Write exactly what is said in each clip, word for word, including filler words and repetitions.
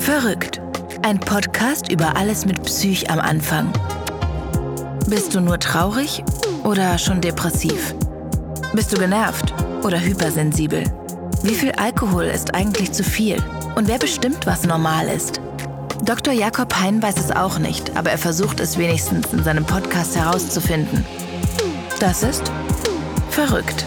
Verrückt. Ein Podcast über alles mit Psych am Anfang. Bist du nur traurig oder schon depressiv? Bist du genervt oder hypersensibel? Wie viel Alkohol ist eigentlich zu viel? Und wer bestimmt, was normal ist? Doktor Jakob Hein weiß es auch nicht, aber er versucht es wenigstens in seinem Podcast herauszufinden. Das ist Verrückt.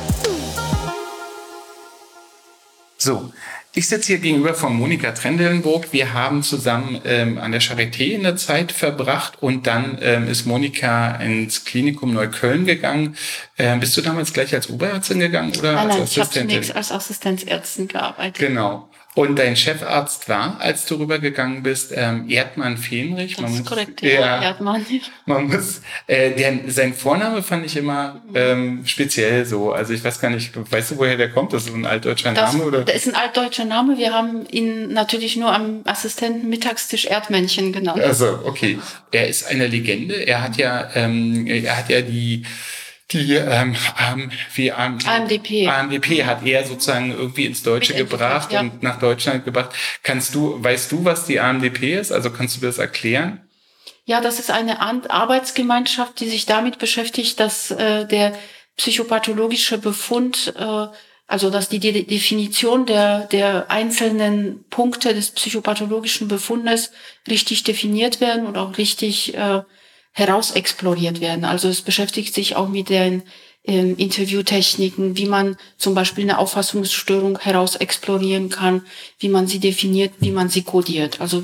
So, ich sitze hier gegenüber von Monika Trendelenburg. Wir haben zusammen ähm, an der Charité in der Zeit verbracht und dann ähm, ist Monika ins Klinikum Neukölln gegangen. Ähm, bist du damals gleich als Oberärztin gegangen oder nein, nein, als ich Assistentin? Ich habe zunächst als Assistenzärztin gearbeitet. Genau. Und dein Chefarzt war, als du rübergegangen bist, ähm, Erdmann-Fehrenrich. Das man ist muss, korrekt, ja. ja, Erdmann. Man muss, äh, der, sein Vorname fand ich immer ähm, speziell so. Also ich weiß gar nicht, weißt du, woher der kommt? Das ist ein altdeutscher das, Name, oder? Das ist ein altdeutscher Name. Wir haben ihn natürlich nur am Assistenten-Mittagstisch Erdmännchen genannt. Also, okay. Er ist eine Legende. Er hat ja, ähm, er hat ja die Die ähm, wie A M D P. A M D P hat er sozusagen irgendwie ins Deutsche gebracht ja. und nach Deutschland gebracht. Kannst du, weißt du, was die A M D P ist? Also kannst du das erklären? Ja, das ist eine Arbeitsgemeinschaft, die sich damit beschäftigt, dass äh, der psychopathologische Befund, äh, also dass die De- Definition der der einzelnen Punkte des psychopathologischen Befundes richtig definiert werden und auch richtig äh, herausexploriert werden. Also es beschäftigt sich auch mit den ähm, Interviewtechniken, wie man zum Beispiel eine Auffassungsstörung herausexplorieren kann, wie man sie definiert, wie man sie kodiert. Also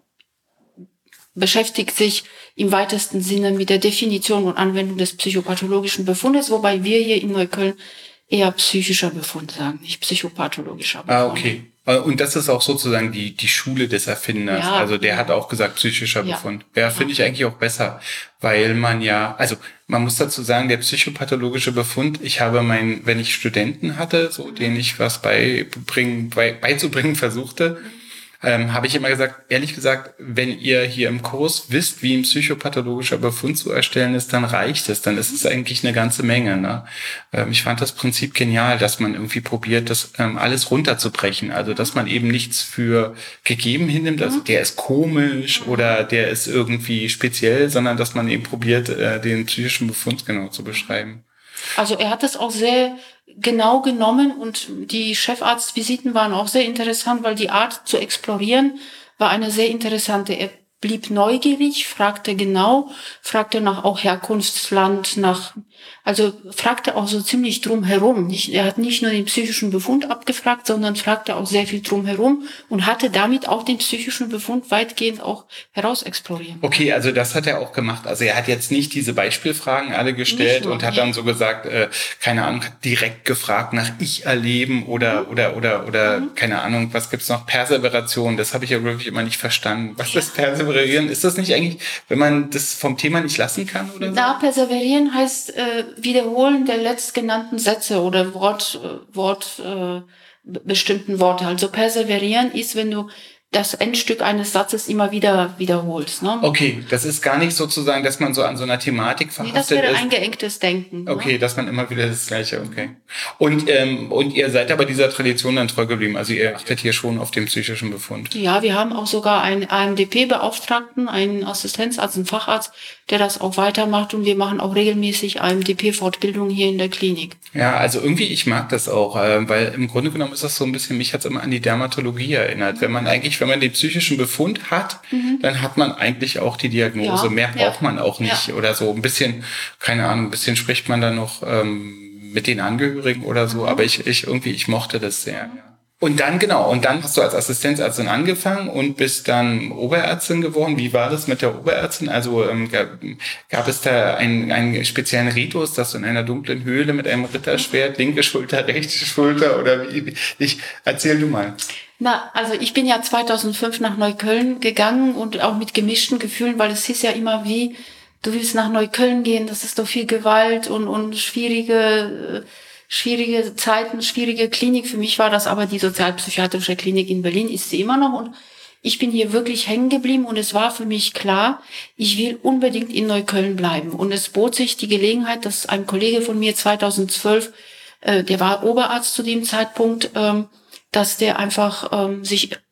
beschäftigt sich im weitesten Sinne mit der Definition und Anwendung des psychopathologischen Befundes, wobei wir hier in Neukölln eher psychischer Befund sagen, nicht psychopathologischer Befund. Ah, okay. Und das ist auch sozusagen die die Schule des Erfinders. Ja. Also der hat auch gesagt, psychischer ja. Befund. Ja, finde ich eigentlich auch besser, weil man ja, also man muss dazu sagen, der psychopathologische Befund, ich habe mein, wenn ich Studenten hatte, so denen ich was beibringen, bei, beizubringen versuchte, ähm, habe ich immer gesagt, ehrlich gesagt, wenn ihr hier im Kurs wisst, wie ein psychopathologischer Befund zu erstellen ist, dann reicht es. Dann ist es eigentlich eine ganze Menge. Ne? Ähm, ich fand das Prinzip genial, dass man irgendwie probiert, das ähm, alles runterzubrechen. Also, dass man eben nichts für gegeben hinnimmt, also der ist komisch oder der ist irgendwie speziell, sondern dass man eben probiert, äh, den psychischen Befund genau zu beschreiben. Also er hat es auch sehr genau genommen und die Chefarztvisiten waren auch sehr interessant, weil die Art zu explorieren war eine sehr interessante. Er blieb neugierig, fragte genau, fragte nach auch Herkunftsland, nach, also fragte auch so ziemlich drumherum. Nicht, er hat nicht nur den psychischen Befund abgefragt, sondern fragte auch sehr viel drumherum und hatte damit auch den psychischen Befund weitgehend auch herausexploriert. Okay, also das hat er auch gemacht. Also er hat jetzt nicht diese Beispielfragen alle gestellt nur, und hat ja. dann so gesagt, äh, keine Ahnung, hat direkt gefragt nach Ich-Erleben oder, mhm. oder, oder, oder, mhm. keine Ahnung, was gibt's noch? Perseveration, das habe ich ja wirklich immer nicht verstanden. Was ja. ist Perseverieren? Ist das nicht eigentlich, wenn man das vom Thema nicht lassen kann oder so? Na, perseverieren heißt äh, Wiederholen der letztgenannten Sätze oder Wort, äh, Wort, äh, bestimmten Worte. Also perseverieren ist, wenn du das Endstück eines Satzes immer wieder wiederholst. Ne? Okay, das ist gar nicht sozusagen, dass man so an so einer Thematik verhaftet ist. Nee, das wäre ist. eingeengtes Denken. Okay, ne? Dass man immer wieder das Gleiche, okay. Und ähm, und ihr seid aber dieser Tradition dann treu geblieben, also ihr achtet hier schon auf den psychischen Befund. Ja, wir haben auch sogar einen A M D P-Beauftragten, einen Assistenzarzt, einen Facharzt, der das auch weitermacht und wir machen auch regelmäßig A M D P-Fortbildung hier in der Klinik. Ja, also irgendwie, ich mag das auch, weil im Grunde genommen ist das so ein bisschen, mich hat's immer an die Dermatologie erinnert. Wenn man eigentlich, wenn man den psychischen Befund hat, mhm. dann hat man eigentlich auch die Diagnose. Ja, Mehr braucht ja. man auch nicht ja. oder so. Ein bisschen, keine Ahnung, ein bisschen spricht man dann noch ähm, mit den Angehörigen oder so, mhm. aber ich, ich irgendwie, ich mochte das sehr, ja. Und dann, genau, und dann hast du als Assistenzärztin angefangen und bist dann Oberärztin geworden. Wie war das mit der Oberärztin? Also ähm, gab, gab es da einen, einen speziellen Ritus, dass du in einer dunklen Höhle mit einem Ritterschwert, linke Schulter, rechte Schulter oder wie? Ich, erzähl du mal. Na, also ich bin ja zweitausendfünf nach Neukölln gegangen und auch mit gemischten Gefühlen, weil es hieß ja immer wie, du willst nach Neukölln gehen, das ist doch viel Gewalt und, und schwierige... schwierige Zeiten, schwierige Klinik. Für mich war das aber die sozialpsychiatrische Klinik in Berlin, ist sie immer noch. Und ich bin hier wirklich hängen geblieben und es war für mich klar, ich will unbedingt in Neukölln bleiben. Und es bot sich die Gelegenheit, dass ein Kollege von mir zweitausendzwölf, äh, der war Oberarzt zu dem Zeitpunkt, ähm, dass der einfach ähm, sich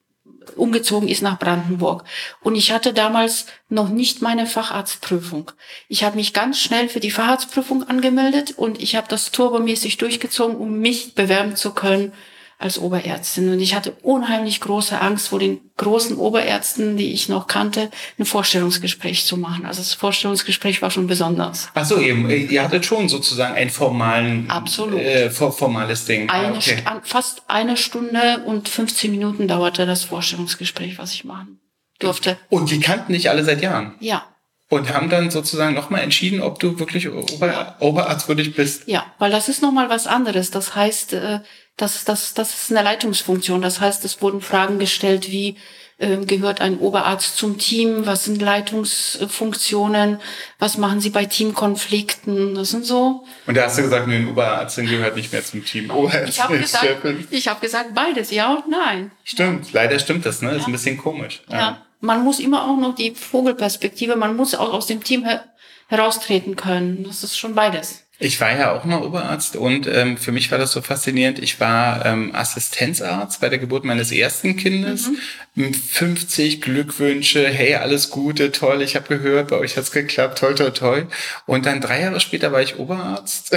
umgezogen ist nach Brandenburg. Und ich hatte damals noch nicht meine Facharztprüfung. Ich habe mich ganz schnell für die Facharztprüfung angemeldet und ich habe das turbomäßig durchgezogen, um mich bewerben zu können als Oberärztin. Und ich hatte unheimlich große Angst, vor den großen Oberärzten, die ich noch kannte, ein Vorstellungsgespräch zu machen. Also das Vorstellungsgespräch war schon besonders. Ach so, ihr, ihr hattet schon sozusagen ein formalen, Absolut. Äh, formales Ding. Eine, okay. St- fast eine Stunde und fünfzehn Minuten dauerte das Vorstellungsgespräch, was ich machen durfte. Und die kannten dich alle seit Jahren? Ja. Und haben dann sozusagen nochmal entschieden, ob du wirklich Ober- Ja. Oberarztwürdig bist? Ja, weil das ist nochmal was anderes. Das heißt, äh, das, das, das ist eine Leitungsfunktion. Das heißt, es wurden Fragen gestellt wie, äh, gehört ein Oberarzt zum Team? Was sind Leitungsfunktionen? Was machen Sie bei Teamkonflikten? Das sind so. Und da hast du gesagt, ein Oberärztin gehört nicht mehr zum Team. Oberärztin Ich habe ist gesagt, Chefin. ich habe gesagt, beides, ja und nein. Stimmt, leider stimmt das, ne? Ist ein bisschen komisch. Ja. ja. Man muss immer auch noch die Vogelperspektive, man muss auch aus dem Team her- heraustreten können. Das ist schon beides. Ich war ja auch mal Oberarzt und ähm, für mich war das so faszinierend. Ich war ähm, Assistenzarzt bei der Geburt meines ersten Kindes. Mhm. fünfzig Glückwünsche, hey, alles Gute, toll, ich habe gehört, bei euch hat's geklappt, toll, toll, toll. Und dann drei Jahre später war ich Oberarzt.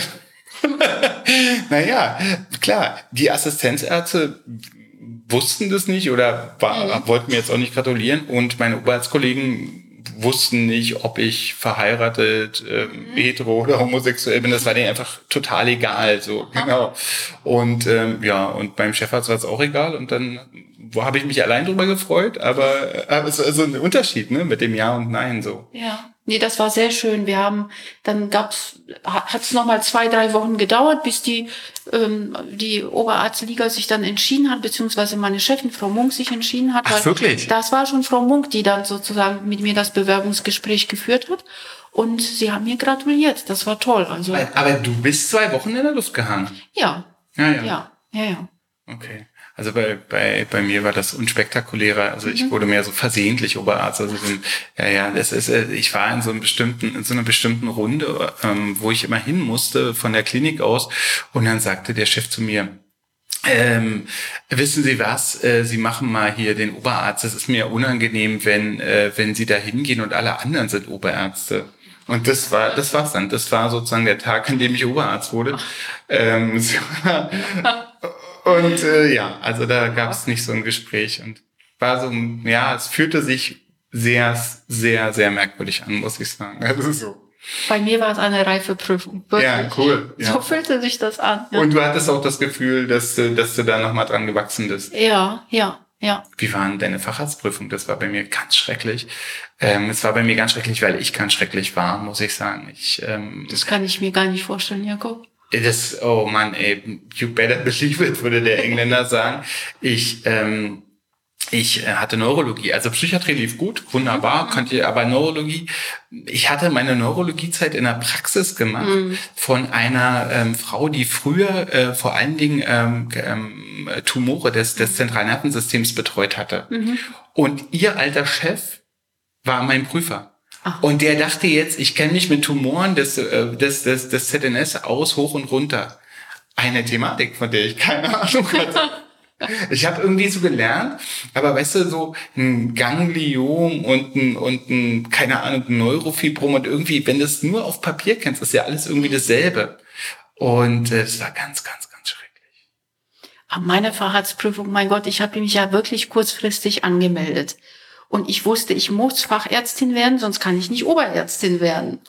Naja, klar, die Assistenzärzte wussten das nicht oder war, mhm. wollten mir jetzt auch nicht gratulieren und meine Oberarztkollegen wussten nicht, ob ich verheiratet, ähm, mhm. hetero oder homosexuell bin. Das war denen einfach total egal. So Aha. genau. Und ähm, ja, und beim Chefarzt war es auch egal. Und dann wo habe ich mich allein drüber gefreut. Aber, aber es ist also ein Unterschied, ne, mit dem Ja und Nein so. Ja. Nee, das war sehr schön. Wir haben, dann gab's, hat es nochmal zwei, drei Wochen gedauert, bis die ähm, die Oberarztliga sich dann entschieden hat, beziehungsweise meine Chefin, Frau Munk, sich entschieden hat. Ach, wirklich? Das war schon Frau Munk, die dann sozusagen mit mir das Bewerbungsgespräch geführt hat. Und sie haben mir gratuliert. Das war toll. Also. Aber du bist zwei Wochen in der Luft gehangen? Ja. Ja, ja. Ja, ja, ja. Okay. Also bei, bei, bei mir war das unspektakulärer. Also ich Mhm. wurde mehr so versehentlich Oberarzt. Also so, ja, ja, das ist, ich war in so einem bestimmten, in so einer bestimmten Runde, ähm, wo ich immer hin musste von der Klinik aus. Und dann sagte der Chef zu mir, ähm, wissen Sie was? Äh, Sie machen mal hier den Oberarzt. Das ist mir unangenehm, wenn, äh, wenn Sie da hingehen und alle anderen sind Oberärzte. Und das war, das war's dann. Das war sozusagen der Tag, an dem ich Oberarzt wurde. Ähm, so, und äh, ja, also da gab es nicht so ein Gespräch und war so, ja, es fühlte sich sehr, sehr, sehr merkwürdig an, muss ich sagen. Das ist so. Bei mir war es eine reife Prüfung. Wirklich. Ja, cool. Ja. So fühlte sich das an. Ja. Und du hattest auch das Gefühl, dass du, dass du da nochmal dran gewachsen bist. Ja, ja, ja. Wie war denn deine Facharztprüfung? Das war bei mir ganz schrecklich. Ähm, es war bei mir ganz schrecklich, weil ich ganz schrecklich war, muss ich sagen. Ich, ähm, das kann ich mir gar nicht vorstellen, Jakob. Das, oh Mann, ey, you better believe it, würde der Engländer sagen. Ich, ähm, ich hatte Neurologie, also Psychiatrie lief gut, wunderbar, mhm. konnte, aber Neurologie, ich hatte meine Neurologiezeit in der Praxis gemacht mhm. von einer ähm, Frau, die früher äh, vor allen Dingen ähm, ähm, Tumore des, des Zentralnervensystems betreut hatte. Mhm. Und ihr alter Chef war mein Prüfer. Ach. Und der dachte jetzt, ich kenne mich mit Tumoren des, des, des, des Z N S aus, hoch und runter. Eine Thematik, von der ich keine Ahnung hatte. Ich habe irgendwie so gelernt, aber weißt du, so ein Gangliom und ein, und ein, keine Ahnung, ein Neurofibrom und irgendwie, wenn du es nur auf Papier kennst, ist ja alles irgendwie dasselbe. Und äh, das war ganz, ganz, ganz schrecklich. Aber meine Facharztprüfung, mein Gott, ich habe mich ja wirklich kurzfristig angemeldet. Und ich wusste, ich muss Fachärztin werden, sonst kann ich nicht Oberärztin werden.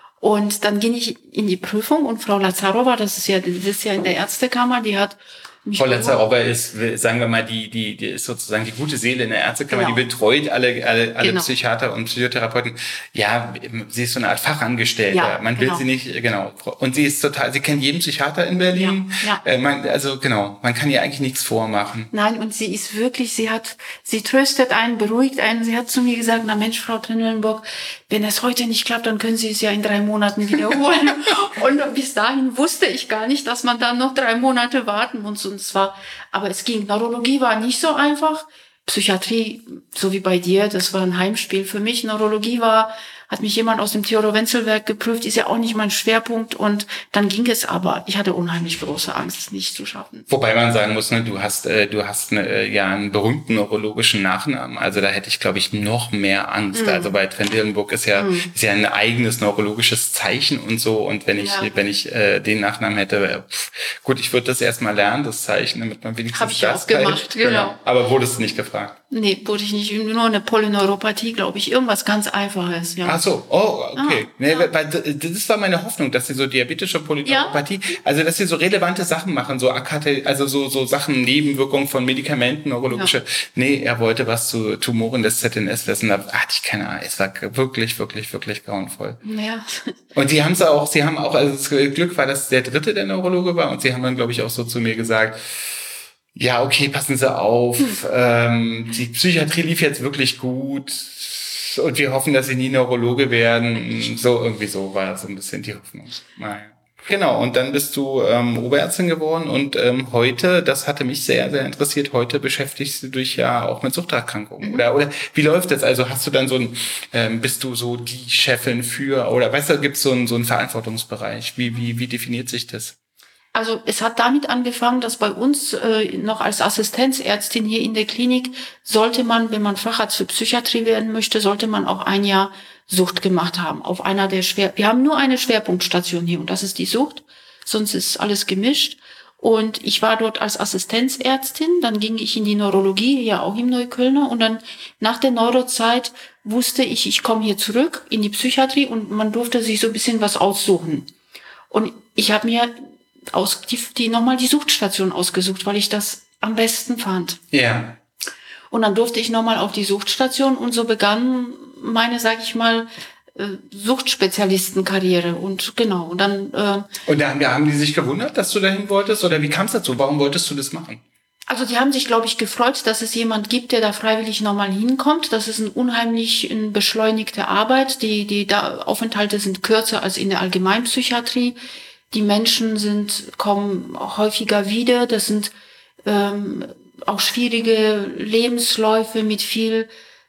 Und dann ging ich in die Prüfung und Frau Lazarova, das ist ja, das ist ja in der Ärztekammer, die hat mich Frau Lazarova ist, sagen wir mal, die, die, die ist sozusagen die gute Seele in der Ärztekammer, genau. Die betreut alle, alle, alle genau. Psychiater und Psychotherapeuten. Ja, sie ist so eine Art Fachangestellte. Ja, man will genau. sie nicht, genau. Und sie ist total, sie kennt jeden Psychiater in Berlin. Ja, ja. Äh, man, also, genau, man kann ihr eigentlich nichts vormachen. Nein, und sie ist wirklich, sie hat, sie tröstet einen, beruhigt einen. Sie hat zu mir gesagt, na Mensch, Frau Trendelenburg, wenn es heute nicht klappt, dann können Sie es ja in drei Monaten wiederholen. Und bis dahin wusste ich gar nicht, dass man dann noch drei Monate warten muss. Und zwar, aber es ging. Neurologie war nicht so einfach. Psychiatrie, so wie bei dir, das war ein Heimspiel für mich. Neurologie war, hat mich jemand aus dem Theodor-Wenzel-Werk geprüft, ist ja auch nicht mein Schwerpunkt und dann ging es aber. Ich hatte unheimlich große Angst, es nicht zu schaffen. Wobei man sagen muss, ne, du hast, äh, du hast ne, ja einen berühmten neurologischen Nachnamen, also da hätte ich, glaube ich, noch mehr Angst. Mm. Also bei Trendelenburg ist ja, mm. ist ja ein eigenes neurologisches Zeichen und so und wenn ich, ja. wenn ich äh, den Nachnamen hätte, pff, gut, ich würde das erstmal lernen, das Zeichen, damit man wenigstens Hab ich das auch gemacht, genau. genau. Aber wurdest du nicht gefragt? Nee, wurde ich nicht, nur eine Polyneuropathie, glaube ich, irgendwas ganz Einfaches, ja. Ach so, oh, okay. Ah, nee, ja. weil, das war meine Hoffnung, dass sie so diabetische Polyneuropathie, ja. also dass sie so relevante Sachen machen, so Akate, also so so Sachen, Nebenwirkungen von Medikamenten, neurologische. Ja. Nee, er wollte was zu Tumoren des Z N S wissen, da hatte ich keine Ahnung. Es war wirklich, wirklich, wirklich grauenvoll. Ja. Und sie haben es auch, sie haben auch, also das Glück war, dass der dritte der Neurologe war und sie haben dann, glaube ich, auch so zu mir gesagt, ja, okay, passen Sie auf. Hm. Ähm, die Psychiatrie lief jetzt wirklich gut und wir hoffen, dass Sie nie Neurologe werden. So, irgendwie so war so ein bisschen die Hoffnung. Naja. Genau, und dann bist du ähm, Oberärztin geworden und ähm, heute, das hatte mich sehr, sehr interessiert, heute beschäftigst du dich ja auch mit Suchterkrankungen. Mhm. Oder, oder wie läuft das? Also hast du dann so ein, ähm, bist du so die Chefin für, oder weißt du, gibt es so einen so einen Verantwortungsbereich? Wie, wie, wie definiert sich das? Also es hat damit angefangen, dass bei uns äh, noch als Assistenzärztin hier in der Klinik sollte man, wenn man Facharzt für Psychiatrie werden möchte, sollte man auch ein Jahr Sucht gemacht haben. Auf einer der Schwer, wir haben nur eine Schwerpunktstation hier und das ist die Sucht, sonst ist alles gemischt. Und ich war dort als Assistenzärztin, dann ging ich in die Neurologie, hier auch im Neuköllner und dann nach der Neurozeit wusste ich, ich komme hier zurück in die Psychiatrie und man durfte sich so ein bisschen was aussuchen. Und ich habe mir aus die, die nochmal die Suchtstation ausgesucht, weil ich das am besten fand. Ja. Und dann durfte ich nochmal auf die Suchtstation und so begann meine, sag ich mal, Suchtspezialistenkarriere und genau und dann. Äh, und da haben die sich gewundert, dass du dahin wolltest oder wie kam es dazu? Warum wolltest du das machen? Also die haben sich, glaube ich, gefreut, dass es jemand gibt, der da freiwillig nochmal hinkommt. Das ist ein unheimlich eine beschleunigte Arbeit. Die die da Aufenthalte sind kürzer als in der Allgemeinpsychiatrie. Die Menschen sind, kommen häufiger wieder. Das sind ähm, auch schwierige Lebensläufe mit viel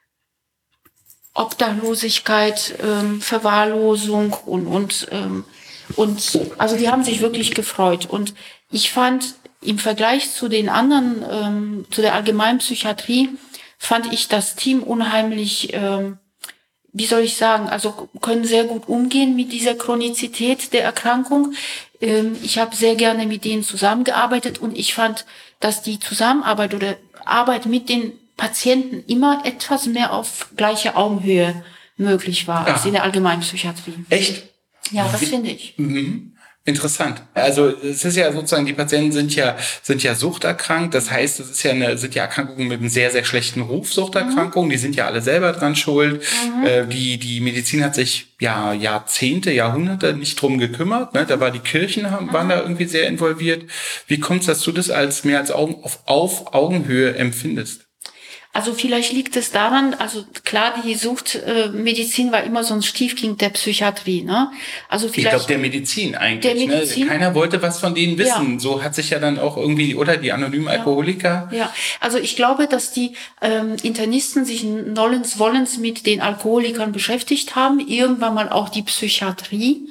Obdachlosigkeit, ähm, Verwahrlosung und und ähm, und also die haben sich wirklich gefreut. Und ich fand im Vergleich zu den anderen, ähm, zu der Allgemeinpsychiatrie, fand ich das Team unheimlich, ähm, wie soll ich sagen, also können sehr gut umgehen mit dieser Chronizität der Erkrankung. Ähm, ich habe sehr gerne mit denen zusammengearbeitet und ich fand, dass die Zusammenarbeit oder Arbeit mit den Patienten immer etwas mehr auf gleicher Augenhöhe möglich war ja. als in der Allgemeinpsychiatrie. Echt? Ja, das finde ich. Mhm. Interessant. Also es ist ja sozusagen, die Patienten sind ja sind ja suchterkrankt. Das heißt, es ist ja eine, sind ja Erkrankungen mit einem sehr, sehr schlechten Ruf, Suchterkrankungen. Mhm. Die sind ja alle selber dran schuld. Mhm. Äh, die die Medizin hat sich ja Jahrzehnte, Jahrhunderte nicht drum gekümmert. Ne? Da war die Kirchen haben, waren da irgendwie sehr involviert. Wie kommt es, dass du das als mehr als Augen, auf, auf Augenhöhe empfindest? Also vielleicht liegt es daran, also klar, die Suchtmedizin äh, war immer so ein Stiefkind der Psychiatrie, ne? Also vielleicht ich glaube der Medizin eigentlich, der Medizin, ne? Keiner wollte was von denen wissen. Ja. So hat sich ja dann auch irgendwie, oder die anonymen Alkoholiker. Ja, ja. Also ich glaube, dass die ähm, Internisten sich nollens wollens mit den Alkoholikern beschäftigt haben, irgendwann mal auch die Psychiatrie.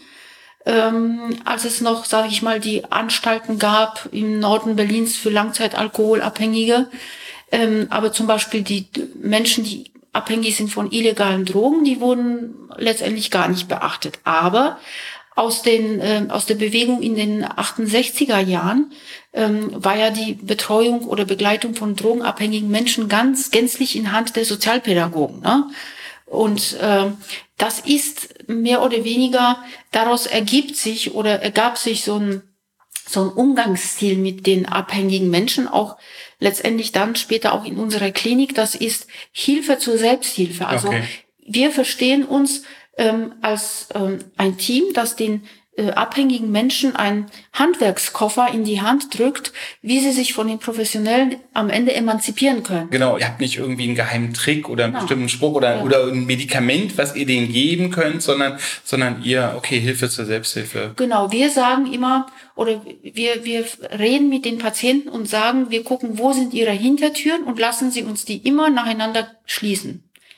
Ähm, als es noch, sage ich mal, die Anstalten gab im Norden Berlins für Langzeitalkoholabhängige. Ähm, aber zum Beispiel die Menschen, die abhängig sind von illegalen Drogen, die wurden letztendlich gar nicht beachtet. Aber aus den äh, aus der Bewegung in den achtundsechziger Jahren ähm, war ja die Betreuung oder Begleitung von drogenabhängigen Menschen ganz gänzlich in Hand der Sozialpädagogen. Ne? Und äh, das ist mehr oder weniger, daraus ergibt sich oder ergab sich so ein so ein Umgangsstil mit den abhängigen Menschen, auch letztendlich dann später auch in unserer Klinik. Das ist Hilfe zur Selbsthilfe. Also okay. Wir verstehen uns ähm, als ähm, ein Team, das den äh, abhängigen Menschen einen Handwerkskoffer in die Hand drückt, wie sie sich von den Professionellen am Ende emanzipieren können. Genau, ihr habt nicht irgendwie einen geheimen Trick oder einen genau. bestimmten Spruch oder, ja. oder ein Medikament, was ihr denen geben könnt, sondern, sondern ihr, okay, Hilfe zur Selbsthilfe. Genau, wir sagen immer, oder wir, wir reden mit den Patienten und sagen, wir gucken, wo sind ihre Hintertüren und lassen sie uns die immer nacheinander schließen.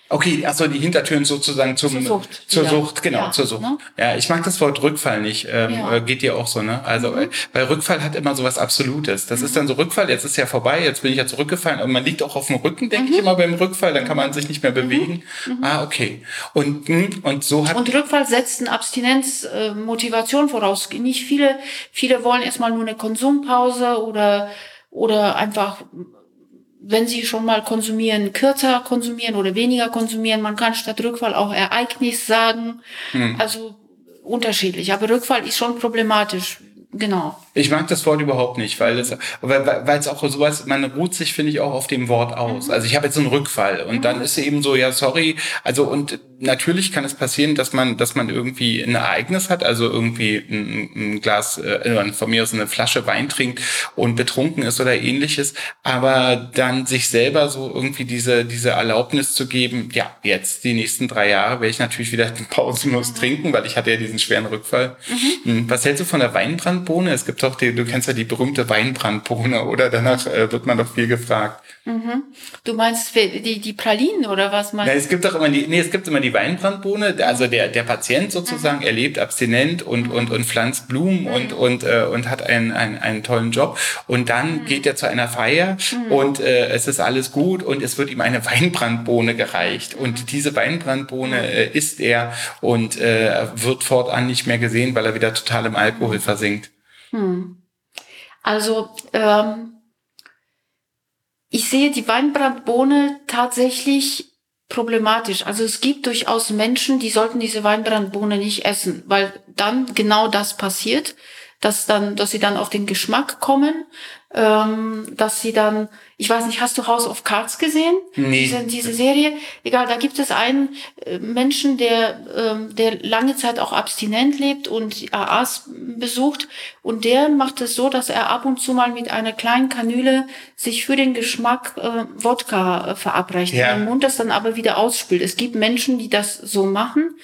Okay, achso, die Hintertüren sozusagen zum, zur Sucht. Zur ja. Sucht, genau, ja, zur Sucht. Ne? Ja, ich mag das Wort Rückfall nicht. Ähm, ja. Geht dir auch so, ne? Also, mhm. weil Rückfall hat immer so was Absolutes. Das mhm. ist dann so Rückfall, jetzt ist ja vorbei, jetzt bin ich ja zurückgefallen und man liegt auch auf dem Rücken, denke mhm. ich immer beim Rückfall, dann kann man sich nicht mehr bewegen. Mhm. Ah, okay. Und, und so hat... Und Rückfall setzt eine Abstinenzmotivation äh, voraus. Nicht viele, viele wollen erstmal nur eine Konsumpause oder, oder einfach... wenn sie schon mal konsumieren, kürzer konsumieren oder weniger konsumieren. Man kann statt Rückfall auch Ereignis sagen. Hm. Also unterschiedlich. Aber Rückfall ist schon problematisch. Genau. Ich mag das Wort überhaupt nicht, weil es, weil, weil es auch sowas, man ruht sich, finde ich, auch auf dem Wort aus. Mhm. Also ich habe jetzt so einen Rückfall und mhm. dann ist eben so, ja, sorry. Also und natürlich kann es passieren, dass man, dass man irgendwie ein Ereignis hat, also irgendwie ein, ein Glas, äh, von mir aus eine Flasche Wein trinkt und betrunken ist oder ähnliches, aber dann sich selber so irgendwie diese, diese Erlaubnis zu geben, ja, jetzt die nächsten drei Jahre werde ich natürlich wieder pausenlos mhm. trinken, weil ich hatte ja diesen schweren Rückfall. Mhm. Was hältst du von der Weinbrandbohne? Es gibt doch die, du kennst ja die berühmte Weinbrandbohne, oder? Danach äh, wird man doch viel gefragt. Mhm. Du meinst die, die Pralinen oder was meinst du? Ja, es gibt doch immer die, nee, es gibt immer die Weinbrandbohne, also der, der Patient sozusagen, mhm. er lebt abstinent und, und, und pflanzt Blumen mhm. und, und, äh, und hat einen, einen, einen tollen Job. Und dann mhm. geht er zu einer Feier mhm. und äh, es ist alles gut und es wird ihm eine Weinbrandbohne gereicht. Und diese Weinbrandbohne äh, isst er und äh, wird fortan nicht mehr gesehen, weil er wieder total im Alkohol versinkt. Hm. Also, ähm, ich sehe die Weinbrandbohne tatsächlich problematisch. Also es gibt durchaus Menschen, die sollten diese Weinbrandbohne nicht essen, weil dann genau das passiert, dass dann, dass sie dann auf den Geschmack kommen, ähm, dass sie dann, ich weiß nicht, hast du House of Cards gesehen? Nee. Diese, diese Serie? Egal, da gibt es einen äh, Menschen, der, ähm, der lange Zeit auch abstinent lebt und A As besucht und der macht es so, dass er ab und zu mal mit einer kleinen Kanüle sich für den Geschmack äh, Wodka äh, verabreicht, ja. in den Mund, das dann aber wieder ausspült. Es gibt Menschen, die das so machen,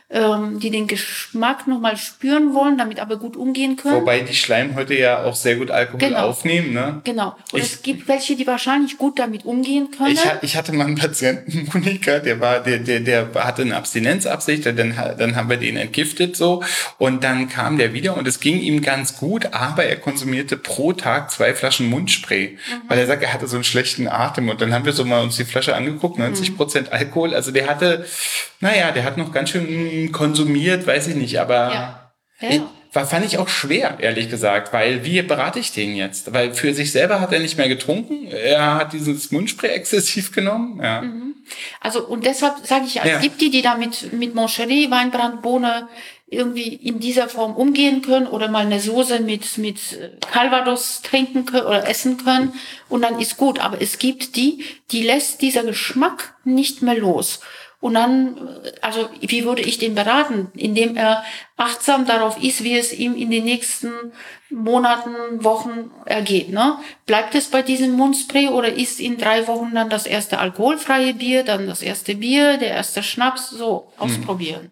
die den Geschmack nochmal spüren wollen, damit aber gut umgehen können. Wobei die Schleimhäute ja auch sehr gut Alkohol genau. aufnehmen, ne? Genau. Und ich, es gibt welche, die wahrscheinlich gut damit umgehen können. Ich, ich hatte mal einen Patienten, Monika, der war, der, der, der hatte eine Abstinenzabsicht, dann, dann haben wir den entgiftet so und dann kam der wieder und es ging ihm ganz gut, aber er konsumierte pro Tag zwei Flaschen Mundspray, mhm. weil er sagt, er hatte so einen schlechten Atem und dann haben wir so mal uns die Flasche angeguckt, neunzig Prozent Alkohol, also der hatte, naja, der hat noch ganz schön konsumiert, weiß ich nicht, aber ja. Ja. Ich, war, fand ich auch schwer, ehrlich gesagt, weil wie berate ich den jetzt? Weil für sich selber hat er nicht mehr getrunken, er hat dieses Mundspray exzessiv genommen. Ja. Also und deshalb sage ich, ja, ja. es gibt die, die da mit, mit Moncherie, Weinbrandbohne irgendwie in dieser Form umgehen können oder mal eine Soße mit, mit Calvados trinken können oder essen können und dann ist gut. Aber es gibt die, die lässt dieser Geschmack nicht mehr los. Und dann, also wie würde ich den beraten? Indem er achtsam darauf ist, wie es ihm in den nächsten Monaten, Wochen ergeht. Ne? Bleibt es bei diesem Mundspray oder ist in drei Wochen dann das erste alkoholfreie Bier, dann das erste Bier, der erste Schnaps, so ausprobieren?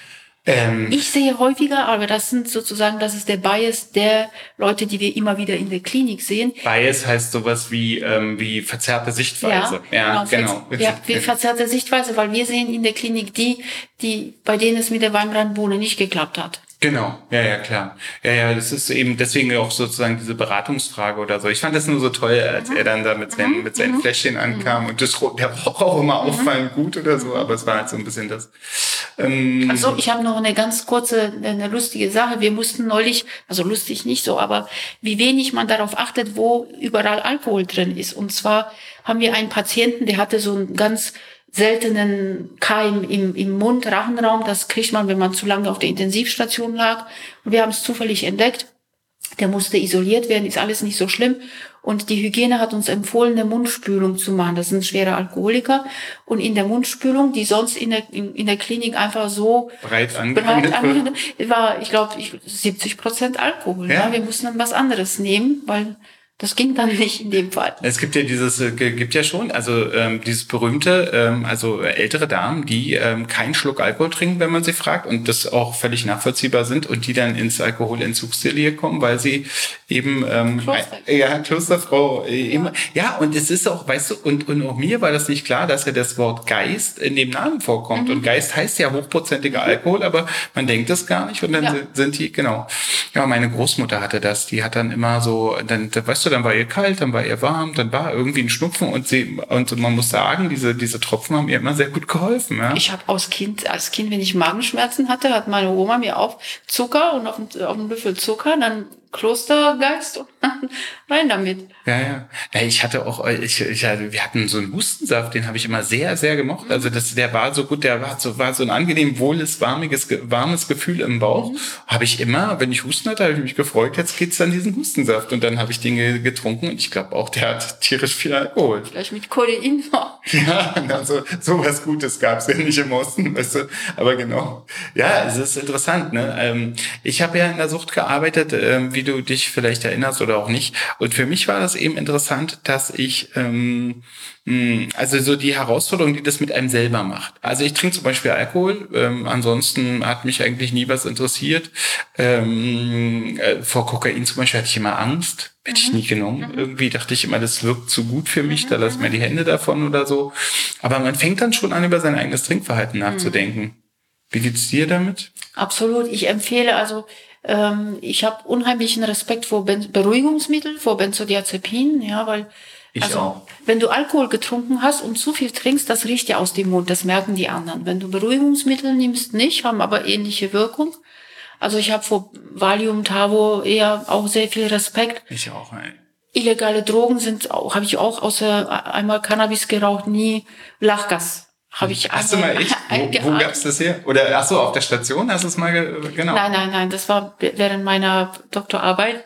Ähm, ich sehe häufiger, aber das sind sozusagen, das ist der Bias der Leute, die wir immer wieder in der Klinik sehen. Bias heißt sowas wie ähm, wie verzerrte Sichtweise. Ja, ja genau. genau. Ja, wie verzerrte Sichtweise, weil wir sehen in der Klinik die, die bei denen es mit der Weinbrandbohne nicht geklappt hat. Genau, ja, ja, klar. Ja, ja, das ist eben deswegen auch sozusagen diese Beratungsfrage oder so. Ich fand das nur so toll, als mhm. er dann da mit seinen, mhm. mit seinen Fläschchen ankam und das, der roch auch immer mhm. auffallend gut oder so, aber es war halt so ein bisschen das. Ähm, also ich habe noch eine ganz kurze, eine lustige Sache. Wir mussten neulich, also lustig nicht so, aber wie wenig man darauf achtet, wo überall Alkohol drin ist. Und zwar haben wir einen Patienten, der hatte so einen ganz seltenen Keim im, im Mund, Rachenraum. Das kriegt man, wenn man zu lange auf der Intensivstation lag. Und wir haben es zufällig entdeckt. Der musste isoliert werden, ist alles nicht so schlimm. Und die Hygiene hat uns empfohlen, eine Mundspülung zu machen. Das sind schwere Alkoholiker. Und in der Mundspülung, die sonst in der, in, in der Klinik einfach so breit angewendet war, ich glaube, siebzig Prozent Alkohol. Ja? Ja? Wir mussten dann was anderes nehmen, weil das ging dann nicht in dem Fall. Es gibt ja dieses, äh, gibt ja schon, also ähm, dieses berühmte, ähm, also ältere Damen, die ähm, keinen Schluck Alkohol trinken, wenn man sie fragt und das auch völlig nachvollziehbar sind und die dann ins Alkoholentzugsdelir kommen, weil sie eben, ähm, Kloster. ja, Klosterfrau, äh, immer, ja. ja, und es ist auch, weißt du, und, und auch mir war das nicht klar, dass ja das Wort Geist in dem Namen vorkommt. Mhm. Und Geist heißt ja hochprozentiger mhm. Alkohol, aber man denkt es gar nicht. Und dann ja. sind die, genau. Ja, meine Großmutter hatte das. Die hat dann immer so, dann, weißt du, dann war ihr kalt, dann war ihr warm, dann war irgendwie ein Schnupfen und sie, und man muss sagen, diese, diese Tropfen haben ihr immer sehr gut geholfen. Ja? Ich habe als Kind, als Kind, wenn ich Magenschmerzen hatte, hat meine Oma mir auch Zucker und auf, auf einen Löffel Zucker, dann Klostergeist und rein damit. Ja, ja. Ja, ich hatte auch, ich, ich, wir hatten so einen Hustensaft, den habe ich immer sehr, sehr gemocht. Also das, der war so gut, der war so, war so ein angenehm wohles, warmiges, warmes Gefühl im Bauch. Mhm. Habe ich immer, wenn ich Husten hatte, habe ich mich gefreut, jetzt geht's an diesen Hustensaft. Und dann habe ich den getrunken und ich glaube auch, der hat tierisch viel Alkohol. Vielleicht mit Kodein noch. Ja, also sowas Gutes gab's ja nicht im Osten, weißt du. Aber genau. Ja, es ist interessant, ne? Ich habe ja in der Sucht gearbeitet, wie du dich vielleicht erinnerst oder auch nicht. Und für mich war das eben interessant, dass ich, ähm, also so die Herausforderung, die das mit einem selber macht. Also ich trinke zum Beispiel Alkohol, ähm, ansonsten hat mich eigentlich nie was interessiert. Ähm, äh, vor Kokain zum Beispiel hatte ich immer Angst, hätte ich nie genommen. Mhm. Irgendwie dachte ich immer, das wirkt zu gut für mich, mhm. da lass mir die Hände davon oder so. Aber man fängt dann schon an, über sein eigenes Trinkverhalten nachzudenken. Mhm. Wie geht's dir damit? Absolut, ich empfehle also, ich habe unheimlichen Respekt vor Ben- Beruhigungsmittel, vor Benzodiazepinen, ja, weil ich also auch. Wenn du Alkohol getrunken hast und zu viel trinkst, das riecht ja aus dem Mund, das merken die anderen. Wenn du Beruhigungsmittel nimmst, nicht, haben aber ähnliche Wirkung. Also ich habe vor Valium, Tavo eher auch sehr viel Respekt. Ich auch, ey. Illegale Drogen sind auch, habe ich auch außer einmal Cannabis geraucht, nie Lachgas. Habe ich hast du mal echt? Wo, wo gab's das her? Oder ach so, auf der Station hast du es mal ge- genau? Nein, nein, nein, das war während meiner Doktorarbeit.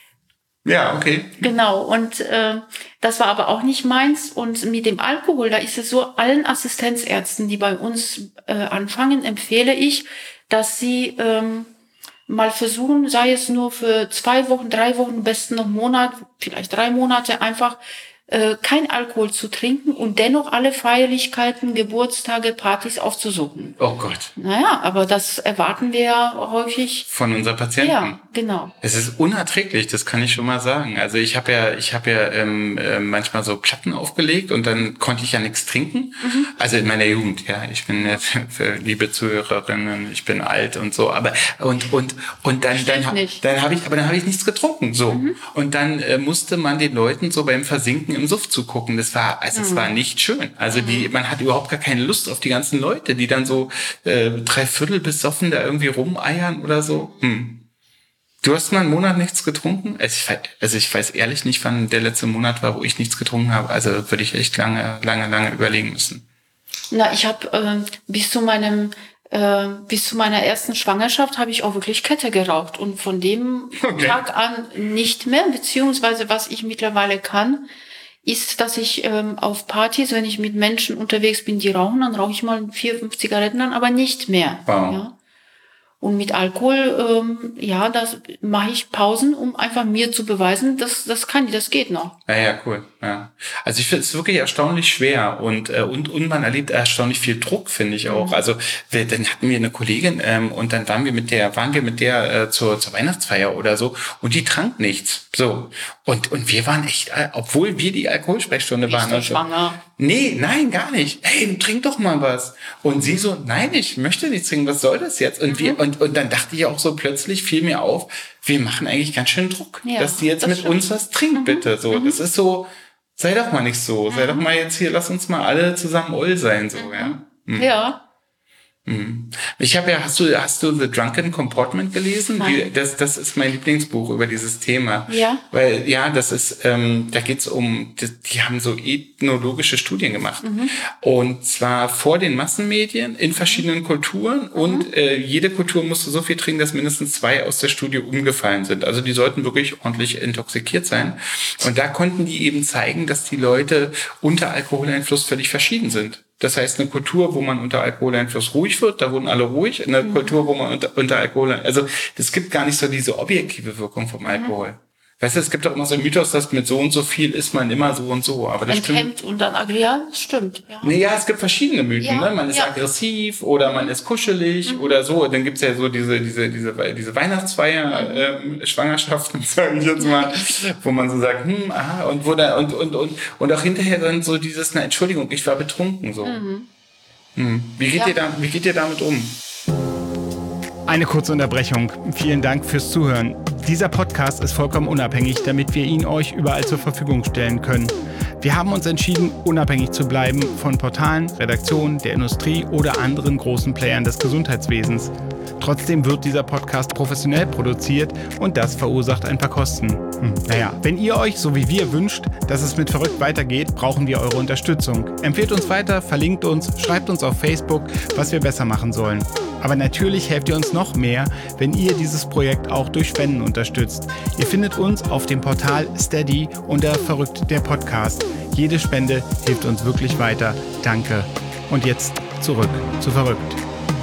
Ja, okay. Genau, und äh, das war aber auch nicht meins. Und mit dem Alkohol, da ist es so, allen Assistenzärzten, die bei uns äh, anfangen, empfehle ich, dass sie ähm, mal versuchen, sei es nur für zwei Wochen, drei Wochen, am besten noch einen Monat, vielleicht drei Monate, einfach kein Alkohol zu trinken und dennoch alle Feierlichkeiten, Geburtstage, Partys aufzusuchen. Oh Gott. Naja, aber das erwarten wir ja häufig. Von unseren Patienten. Ja, genau. Es ist unerträglich, das kann ich schon mal sagen. Also ich habe ja, ich habe ja ähm, äh, manchmal so Platten aufgelegt und dann konnte ich ja nichts trinken. Mhm. Also in meiner Jugend, ja. Ich bin ja für, für liebe Zuhörerinnen, ich bin alt und so, aber und und und dann Stimmt dann nicht. dann habe ich, aber dann habe ich nichts getrunken, so. Mhm. Und dann äh, musste man den Leuten so beim Versinken im Suff zugucken. Das war, also mhm. es war nicht schön. Also die, man hat überhaupt gar keine Lust auf die ganzen Leute, die dann so äh, drei Viertel besoffen da irgendwie rumeiern oder so. Hm. Du hast mal einen Monat nichts getrunken? Also ich, also ich weiß ehrlich nicht, wann der letzte Monat war, wo ich nichts getrunken habe. Also würde ich echt lange, lange, lange überlegen müssen. Na, ich habe äh, bis zu meinem äh, bis zu meiner ersten Schwangerschaft habe ich auch wirklich Kette geraucht und von dem okay. Tag an nicht mehr. Beziehungsweise was ich mittlerweile kann, ist, dass ich ähm, auf Partys, wenn ich mit Menschen unterwegs bin, die rauchen, dann rauche ich mal vier, fünf Zigaretten an, aber nicht mehr. Wow. Ja. Und mit Alkohol, ähm, ja, das mache ich Pausen, um einfach mir zu beweisen, dass das kann, das geht noch. Ja, ja, cool. Ja. Also ich finde es wirklich erstaunlich schwer und äh, und und man erlebt erstaunlich viel Druck, finde ich auch. Mhm. Also wir, dann hatten wir eine Kollegin ähm, und dann waren wir mit der waren wir mit der äh, zur zur Weihnachtsfeier oder so und die trank nichts. So und und wir waren echt, äh, obwohl wir die Alkoholsprechstunde waren. Bist du schwanger? Nee, nein, gar nicht. Hey, trink doch mal was. Und sie so, nein, ich möchte nichts trinken. Was soll das jetzt? Und mhm. wir und und dann dachte ich auch so plötzlich fiel mir auf, wir machen eigentlich ganz schön Druck, ja, dass die jetzt mit stimmt. uns was trinkt, mhm. bitte. So, mhm. das ist so. Sei doch mal nicht so. Mhm. Sei doch mal jetzt hier, lass uns mal alle zusammen Oll sein, so, mhm. ja. Mhm. Ja. Mhm. Ich habe ja, hast du, hast du The Drunken Comportment gelesen? Nein. Das, das ist mein Lieblingsbuch über dieses Thema. Ja. Weil, ja, das ist, ähm, da geht's um, die, die haben so ethnologische Studien gemacht. Mhm. Und zwar vor den Massenmedien in verschiedenen Kulturen mhm. und äh, jede Kultur musste so viel trinken, dass mindestens zwei aus der Studie umgefallen sind. Also die sollten wirklich ordentlich intoxikiert sein. Und da konnten die eben zeigen, dass die Leute unter Alkoholeinfluss völlig verschieden sind. Das heißt, eine Kultur, wo man unter Alkoholeinfluss ruhig wird, da wurden alle ruhig. Eine mhm. Kultur, wo man unter, unter Alkohol, also das gibt gar nicht so diese objektive Wirkung vom Alkohol. Mhm. Weißt du, es gibt doch immer so einen Mythos, dass mit so und so viel ist man immer so und so. Aber das Enthemmt stimmt. Und dann aggressiv, das stimmt. Ja. Nee, ja, es gibt verschiedene Mythen. Ja, ne? Man ist ja. aggressiv oder mhm. man ist kuschelig mhm. oder so. Dann gibt's ja so diese diese diese diese Weihnachtsfeier, mhm. ähm, Schwangerschaften, sage ich jetzt mal, wo man so sagt, hm, aha, und wo da und und und und auch hinterher dann so dieses, na Entschuldigung, ich war betrunken so. Mhm. Hm. Wie geht ja. ihr da, wie geht ihr damit um? Eine kurze Unterbrechung. Vielen Dank fürs Zuhören. Dieser Podcast ist vollkommen unabhängig, damit wir ihn euch überall zur Verfügung stellen können. Wir haben uns entschieden, unabhängig zu bleiben von Portalen, Redaktionen, der Industrie oder anderen großen Playern des Gesundheitswesens. Trotzdem wird dieser Podcast professionell produziert und das verursacht ein paar Kosten. Hm, naja, wenn ihr euch, so wie wir, wünscht, dass es mit Verrückt weitergeht, brauchen wir eure Unterstützung. Empfehlt uns weiter, verlinkt uns, schreibt uns auf Facebook, was wir besser machen sollen. Aber natürlich helft ihr uns noch mehr, wenn ihr dieses Projekt auch durch Spenden unterstützt. Ihr findet uns auf dem Portal Steady unter Verrückt der Podcast. Jede Spende hilft uns wirklich weiter. Danke. Und jetzt zurück zu Verrückt.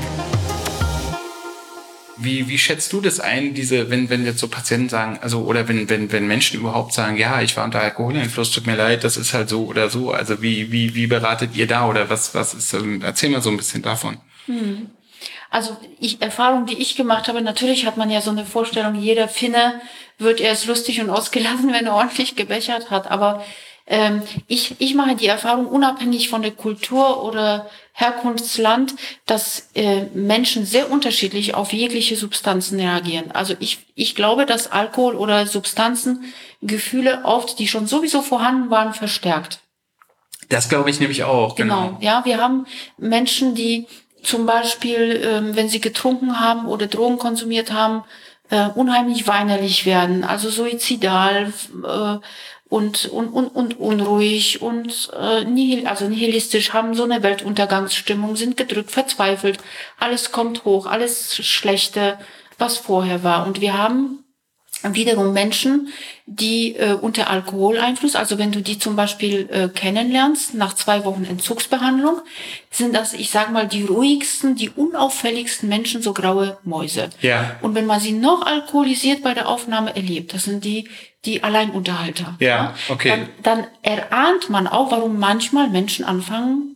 Wie, wie schätzt du das ein, diese, wenn, wenn jetzt so Patienten sagen, also, oder wenn, wenn, wenn Menschen überhaupt sagen, ja, ich war unter Alkoholeinfluss, tut mir leid, das ist halt so oder so. Also, wie, wie, wie beratet ihr da oder was, was ist, erzähl mal so ein bisschen davon. Hm. Also, ich, Erfahrung, die ich gemacht habe, natürlich hat man ja so eine Vorstellung, jeder Finne wird erst lustig und ausgelassen, wenn er ordentlich gebechert hat, aber, ähm, ich, ich mache die Erfahrung unabhängig von der Kultur oder Herkunftsland, dass äh, Menschen sehr unterschiedlich auf jegliche Substanzen reagieren. Also ich, ich glaube, dass Alkohol oder Substanzen Gefühle oft, die schon sowieso vorhanden waren, verstärkt. Das glaube ich nämlich auch. Genau. Genau. Ja, wir haben Menschen, die zum Beispiel, ähm, wenn sie getrunken haben oder Drogen konsumiert haben, äh, unheimlich weinerlich werden, also suizidal, äh, und und und und unruhig und äh, nihil, also nihilistisch, haben so eine Weltuntergangsstimmung, sind gedrückt, verzweifelt, alles kommt hoch, alles Schlechte, was vorher war. Und wir haben wiederum Menschen, die äh, unter Alkoholeinfluss, also wenn du die zum Beispiel äh, kennenlernst, nach zwei Wochen Entzugsbehandlung, sind das, ich sag mal, die ruhigsten, die unauffälligsten Menschen, so graue Mäuse. Ja. Und wenn man sie noch alkoholisiert bei der Aufnahme erlebt, das sind die, die Alleinunterhalter. Ja, okay. Dann, dann erahnt man auch, warum manchmal Menschen anfangen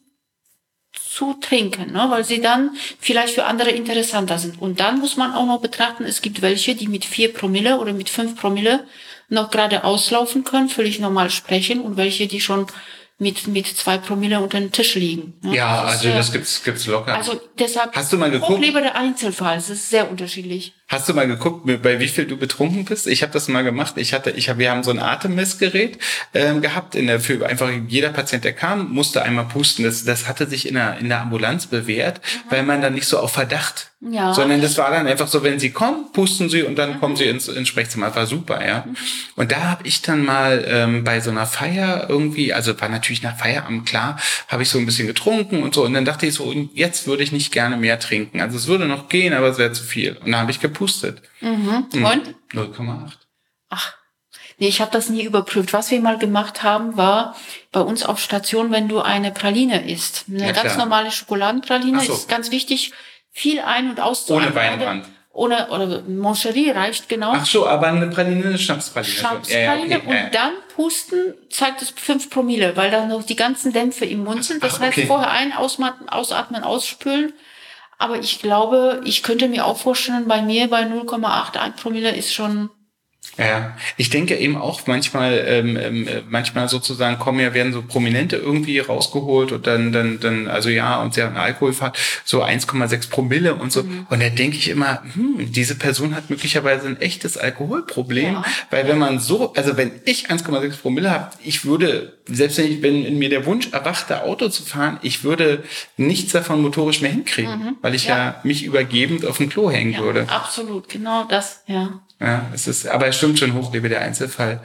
zu trinken, ne? Weil sie dann vielleicht für andere interessanter sind. Und dann muss man auch noch betrachten, es gibt welche, die mit vier Promille oder mit fünf Promille noch gerade auslaufen können, völlig normal sprechen, und welche, die schon mit mit zwei Promille unter dem Tisch liegen. Ne? Ja, das also ist, das gibt's gibt's locker. Also deshalb, hast du mal geguckt? Hochlebe der Einzelfall, es ist sehr unterschiedlich. Hast du mal geguckt, bei wie viel du betrunken bist? Ich habe das mal gemacht. Ich hatte, ich habe, wir haben so ein Atemmessgerät ähm, gehabt. In der, für einfach jeder Patient, der kam, musste einmal pusten. Das, das hatte sich in der in der Ambulanz bewährt, mhm. weil man dann nicht so auf Verdacht, ja, sondern das war dann einfach so, wenn sie kommen, pusten sie und dann mhm. kommen sie ins, ins Sprechzimmer. Das war super, ja. Mhm. Und da habe ich dann mal ähm, bei so einer Feier irgendwie, also war natürlich nach Feierabend klar, habe ich so ein bisschen getrunken und so. Und dann dachte ich so, jetzt würde ich nicht gerne mehr trinken. Also es würde noch gehen, aber es wäre zu viel. Und dann habe ich gepustet. Mhm. Und? null Komma acht. Ach, nee, ich habe das nie überprüft. Was wir mal gemacht haben, war bei uns auf Station, wenn du eine Praline isst. Eine ja, ganz normale Schokoladenpraline so. Ist ganz wichtig, viel ein- und auszuatmen. Ohne Weinbrand. Ohne, oder Moncherie reicht, genau. Ach so, aber eine Praline, eine Schnapspraline. Schnapspraline. Ja, ja, okay. Und ja. dann pusten zeigt es fünf Promille, weil da noch die ganzen Dämpfe im Mund sind. Das Ach, heißt, okay. vorher ein, ausatmen, ausatmen, ausspülen. Aber ich glaube, ich könnte mir auch vorstellen, bei mir bei null Komma acht, ein Promille ist schon... Ja, ich denke eben auch manchmal, ähm, manchmal sozusagen kommen ja, werden so Prominente irgendwie rausgeholt und dann, dann, dann, also ja, und sie haben eine Alkoholfahrt, so eins Komma sechs Promille und so. Mhm. Und da denke ich immer, hm, diese Person hat möglicherweise ein echtes Alkoholproblem, ja. weil wenn man so, also wenn ich eins Komma sechs Promille habe, ich würde, selbst wenn, ich, wenn in mir der Wunsch erwachte, Auto zu fahren, ich würde nichts davon motorisch mehr hinkriegen, mhm. weil ich ja. ja mich übergebend auf dem Klo hängen ja, würde. Absolut, genau das, ja. Ja, es ist, aber es stimmt schon, hochlebe der Einzelfall.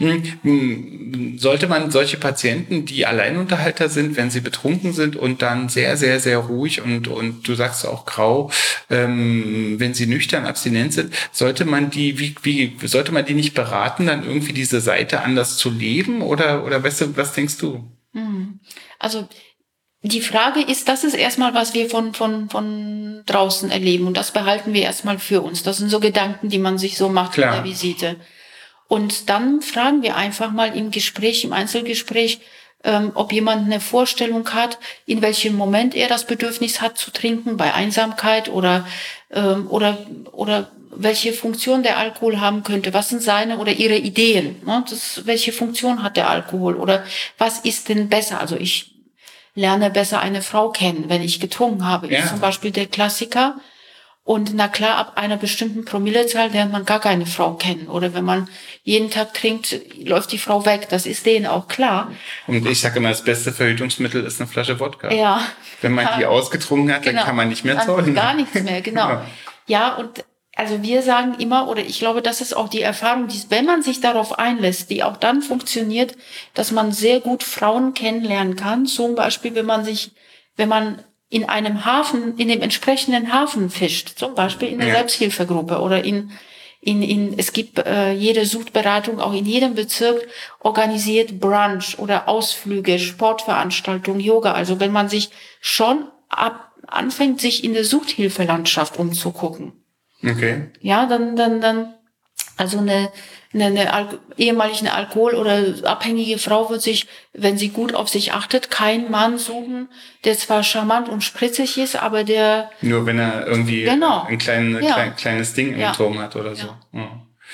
Sollte man solche Patienten, die Alleinunterhalter sind, wenn sie betrunken sind und dann sehr, sehr, sehr ruhig und, und du sagst auch grau, ähm, wenn sie nüchtern abstinent sind, sollte man die, wie, wie, sollte man die nicht beraten, dann irgendwie diese Seite anders zu leben oder, oder weißt du, was denkst du? Also, die Frage ist, das ist erstmal, was wir von, von, von draußen erleben. Und das behalten wir erstmal für uns. Das sind so Gedanken, die man sich so macht in der Visite. Und dann fragen wir einfach mal im Gespräch, im Einzelgespräch, ähm, ob jemand eine Vorstellung hat, in welchem Moment er das Bedürfnis hat zu trinken, bei Einsamkeit oder ähm, oder oder welche Funktion der Alkohol haben könnte. Was sind seine oder ihre Ideen? Ne? Das, welche Funktion hat der Alkohol? Oder was ist denn besser? Also ich lerne besser eine Frau kennen, wenn ich getrunken habe. Ja. Ist zum Beispiel der Klassiker. Und na klar, ab einer bestimmten Promillezahl lernt man gar keine Frau kennen. Oder wenn man jeden Tag trinkt, läuft die Frau weg. Das ist denen auch klar. Und ich sage immer, das beste Verhütungsmittel ist eine Flasche Wodka. Ja. Wenn man ja. die ausgetrunken hat, genau. dann kann man nicht mehr zeugen. Gar nichts mehr, genau. Ja, ja und also wir sagen immer, oder ich glaube, das ist auch die Erfahrung, die, wenn man sich darauf einlässt, die auch dann funktioniert, dass man sehr gut Frauen kennenlernen kann. Zum Beispiel, wenn man sich, wenn man in einem Hafen, in dem entsprechenden Hafen fischt, zum Beispiel in der ja. Selbsthilfegruppe oder in, in, in, es gibt äh, jede Suchtberatung, auch in jedem Bezirk organisiert Brunch oder Ausflüge, Sportveranstaltungen, Yoga. Also wenn man sich schon ab, anfängt, sich in der Suchthilfelandschaft umzugucken. Okay. Ja, dann, dann, dann, also eine, eine, eine Al- ehemalig eine Alkohol- oder abhängige Frau wird sich, wenn sie gut auf sich achtet, keinen Mann suchen, der zwar charmant und spritzig ist, aber der... Nur wenn er irgendwie genau. ein klein, ja. klein, kleines Ding im ja. Turm hat oder so. Ja. Ja.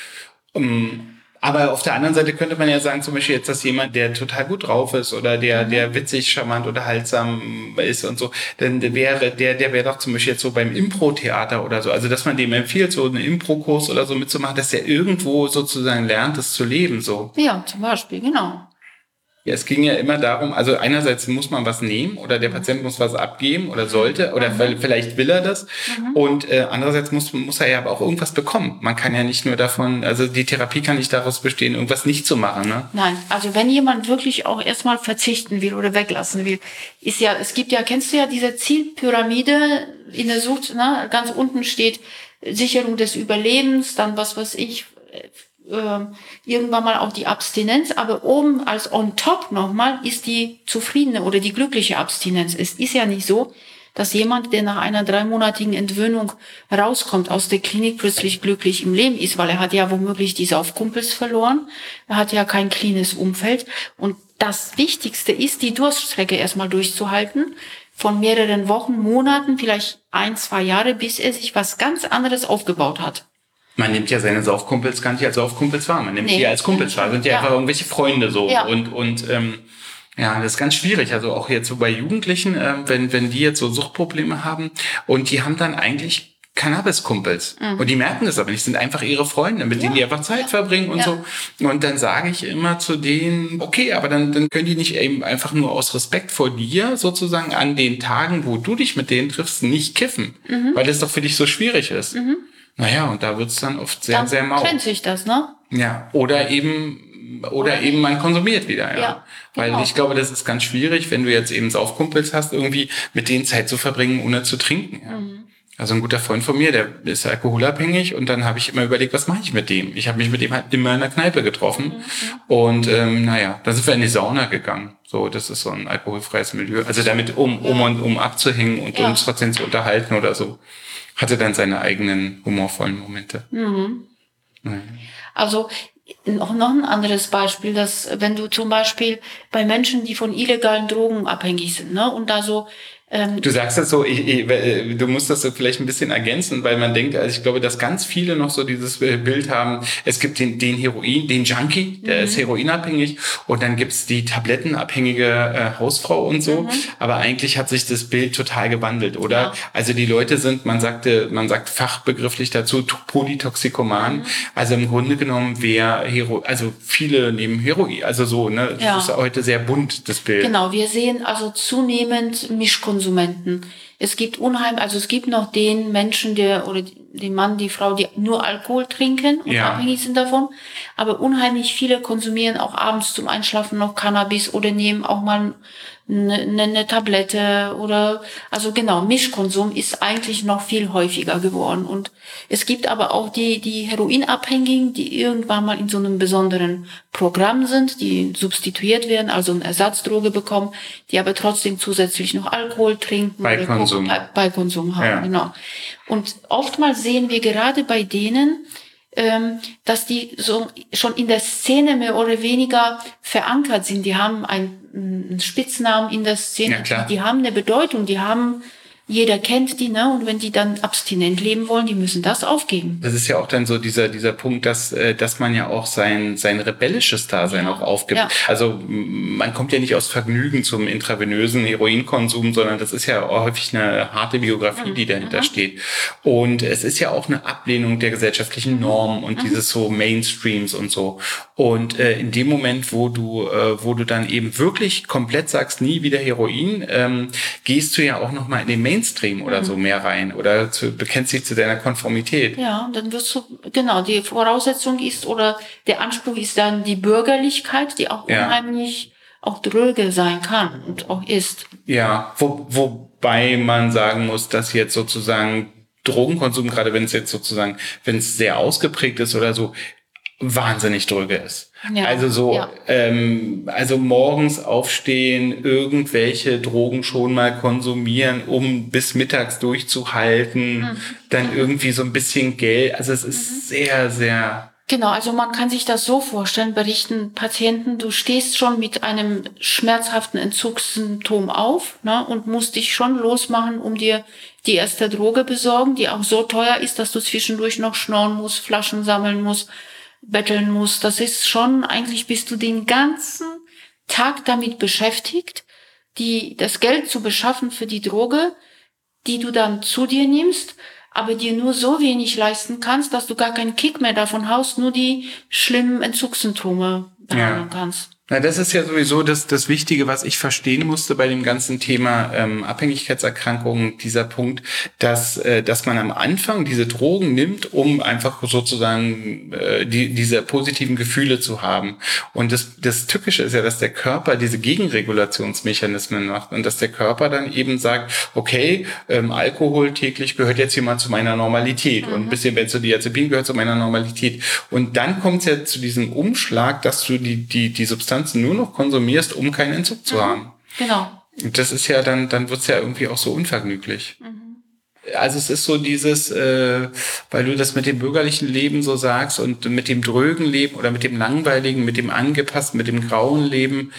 Um, aber auf der anderen Seite könnte man ja sagen, zum Beispiel jetzt, dass jemand, der total gut drauf ist oder der, mhm. der witzig, charmant, unterhaltsam ist und so, dann wäre, der, der wäre doch zum Beispiel jetzt so beim Impro-Theater oder so. Also, dass man dem empfiehlt, so einen Impro-Kurs oder so mitzumachen, dass der irgendwo sozusagen lernt, das zu leben, so. Ja, zum Beispiel, genau. Ja, es ging ja immer darum, also einerseits muss man was nehmen oder der Patient muss was abgeben oder sollte oder mhm. vielleicht will er das mhm. und äh, andererseits muss, muss er ja aber auch irgendwas bekommen. Man kann ja nicht nur davon, also die Therapie kann nicht daraus bestehen, irgendwas nicht zu machen. Ne? Nein, also wenn jemand wirklich auch erstmal verzichten will oder weglassen will, ist ja, es gibt ja, kennst du ja diese Zielpyramide in der Sucht, ne? Ganz unten steht Sicherung des Überlebens, dann was weiß ich, irgendwann mal auch die Abstinenz, aber oben als on top nochmal ist die zufriedene oder die glückliche Abstinenz. Es ist ja nicht so, dass jemand, der nach einer dreimonatigen Entwöhnung rauskommt aus der Klinik, plötzlich glücklich im Leben ist, weil er hat ja womöglich die Saufkumpels verloren, er hat ja kein cleanes Umfeld und das Wichtigste ist, die Durststrecke erstmal durchzuhalten, von mehreren Wochen, Monaten, vielleicht ein, zwei Jahre, bis er sich was ganz anderes aufgebaut hat. Man nimmt ja seine Saufkumpels gar nicht als Saufkumpels wahr. Man nimmt nee. die als Kumpels wahr. Sind ja, ja einfach irgendwelche Freunde so. Ja. Und, und ähm, ja, das ist ganz schwierig. Also auch jetzt so bei Jugendlichen, ähm, wenn, wenn die jetzt so Suchtprobleme haben und die haben dann eigentlich Cannabis-Kumpels. Mhm. Und die merken das aber nicht. Sind einfach ihre Freunde, mit ja. denen die einfach Zeit ja. verbringen und ja. so. Und dann sage ich immer zu denen, okay, aber dann, dann können die nicht eben einfach nur aus Respekt vor dir sozusagen an den Tagen, wo du dich mit denen triffst, nicht kiffen. Mhm. Weil das doch für dich so schwierig ist. Mhm. Naja, und da wird's dann oft sehr, dann sehr mau. Trennt sich das, ne? Ja, oder eben, oder, oder eben man konsumiert wieder, ja. ja genau. Weil ich glaube, das ist ganz schwierig, wenn du jetzt eben Saufkumpels hast, irgendwie mit denen Zeit zu verbringen, ohne zu trinken. Ja. Mhm. Also ein guter Freund von mir, der ist alkoholabhängig und dann habe ich immer überlegt, was mache ich mit dem? Ich habe mich mit dem halt immer in der Kneipe getroffen mhm. und ähm, naja, dann sind wir in die Sauna gegangen. So, das ist so ein alkoholfreies Milieu. Also damit, um, um und um abzuhängen und ja. uns trotzdem zu unterhalten oder so. Hatte dann seine eigenen humorvollen Momente. Mhm. Mhm. Also noch, noch ein anderes Beispiel, dass wenn du zum Beispiel bei Menschen, die von illegalen Drogen abhängig sind, ne, und da so Du sagst das so, ich, ich, du musst das so vielleicht ein bisschen ergänzen, weil man denkt, also ich glaube, dass ganz viele noch so dieses Bild haben, es gibt den, den Heroin, den Junkie, der mhm. ist heroinabhängig und dann gibt's die tablettenabhängige äh, Hausfrau und so, mhm. aber eigentlich hat sich das Bild total gewandelt, oder? Ja. Also die Leute sind, man sagte, man sagt fachbegrifflich dazu, Polytoxikoman, mhm. also im Grunde genommen, wer Hero, also viele nehmen Heroin, also so, ne, ja. das ist heute sehr bunt, das Bild. Genau, wir sehen also zunehmend Mischkonsumenten. Es gibt unheimlich, also es gibt noch den Menschen, der oder den Mann, die Frau, die nur Alkohol trinken und ja. abhängig sind davon. Aber unheimlich viele konsumieren auch abends zum Einschlafen noch Cannabis oder nehmen auch mal eine, eine Tablette oder, also genau, Mischkonsum ist eigentlich noch viel häufiger geworden. Und es gibt aber auch die, die Heroinabhängigen, die irgendwann mal in so einem besonderen Programm sind, die substituiert werden, also eine Ersatzdroge bekommen, die aber trotzdem zusätzlich noch Alkohol trinken. Bei Konsum. Bei, bei Konsum haben, ja. genau. Und oftmals sehen wir gerade bei denen, ähm, dass die so schon in der Szene mehr oder weniger verankert sind. Die haben einen, einen Spitznamen in der Szene, ja, klar. Die, die haben eine Bedeutung, die haben, jeder kennt die, ne? Und wenn die dann abstinent leben wollen, die müssen das aufgeben. Das ist ja auch dann so dieser dieser Punkt, dass dass man ja auch sein sein rebellisches Dasein ja. auch aufgibt. Ja. Also man kommt ja nicht aus Vergnügen zum intravenösen Heroinkonsum, sondern das ist ja auch häufig eine harte Biografie, mhm. die dahinter mhm. steht. Und es ist ja auch eine Ablehnung der gesellschaftlichen Normen und mhm. dieses so Mainstreams und so. Und äh, in dem Moment, wo du äh, wo du dann eben wirklich komplett sagst, nie wieder Heroin, ähm, gehst du ja auch noch mal in den Mainstream oder mhm. so mehr rein oder zu, bekennst dich zu deiner Konformität. Ja, dann wirst du, genau, die Voraussetzung ist oder der Anspruch ist dann die Bürgerlichkeit, die auch ja. unheimlich auch dröge sein kann und auch ist. Ja, wo, wobei man sagen muss, dass jetzt sozusagen Drogenkonsum, gerade wenn es jetzt sozusagen, wenn es sehr ausgeprägt ist oder so, wahnsinnig dröge ist. Ja, also so, ja. ähm, also morgens aufstehen, irgendwelche Drogen schon mal konsumieren, um bis mittags durchzuhalten, mhm. dann irgendwie so ein bisschen Geld. Also es ist mhm. sehr, sehr. Genau, also man kann sich das so vorstellen, berichten Patienten, du stehst schon mit einem schmerzhaften Entzugssymptom auf, ne, und musst dich schon losmachen, um dir die erste Droge besorgen, die auch so teuer ist, dass du zwischendurch noch schnorren musst, Flaschen sammeln musst, betteln musst. Das ist schon, eigentlich bist du den ganzen Tag damit beschäftigt, die, das Geld zu beschaffen für die Droge, die du dann zu dir nimmst, aber dir nur so wenig leisten kannst, dass du gar keinen Kick mehr davon hast, nur die schlimmen Entzugssymptome behandeln ja. kannst. Na, das ist ja sowieso das, das Wichtige, was ich verstehen musste bei dem ganzen Thema ähm, Abhängigkeitserkrankungen, dieser Punkt, dass äh, dass man am Anfang diese Drogen nimmt, um einfach sozusagen äh, die diese positiven Gefühle zu haben. Und das das Tückische ist ja, dass der Körper diese Gegenregulationsmechanismen macht und dass der Körper dann eben sagt, okay, ähm, Alkohol täglich gehört jetzt hier mal zu meiner Normalität mhm. und ein bisschen Benzodiazepin gehört zu meiner Normalität. Und dann kommt es ja zu diesem Umschlag, dass du die die die Substanz nur noch konsumierst, um keinen Entzug zu haben. Genau. Und das ist ja dann, dann wird's ja irgendwie auch so unvergnüglich. Mhm. Also es ist so dieses, äh, weil du das mit dem bürgerlichen Leben so sagst und mit dem drögen Leben oder mit dem langweiligen, mit dem angepassten, mit dem grauen Leben,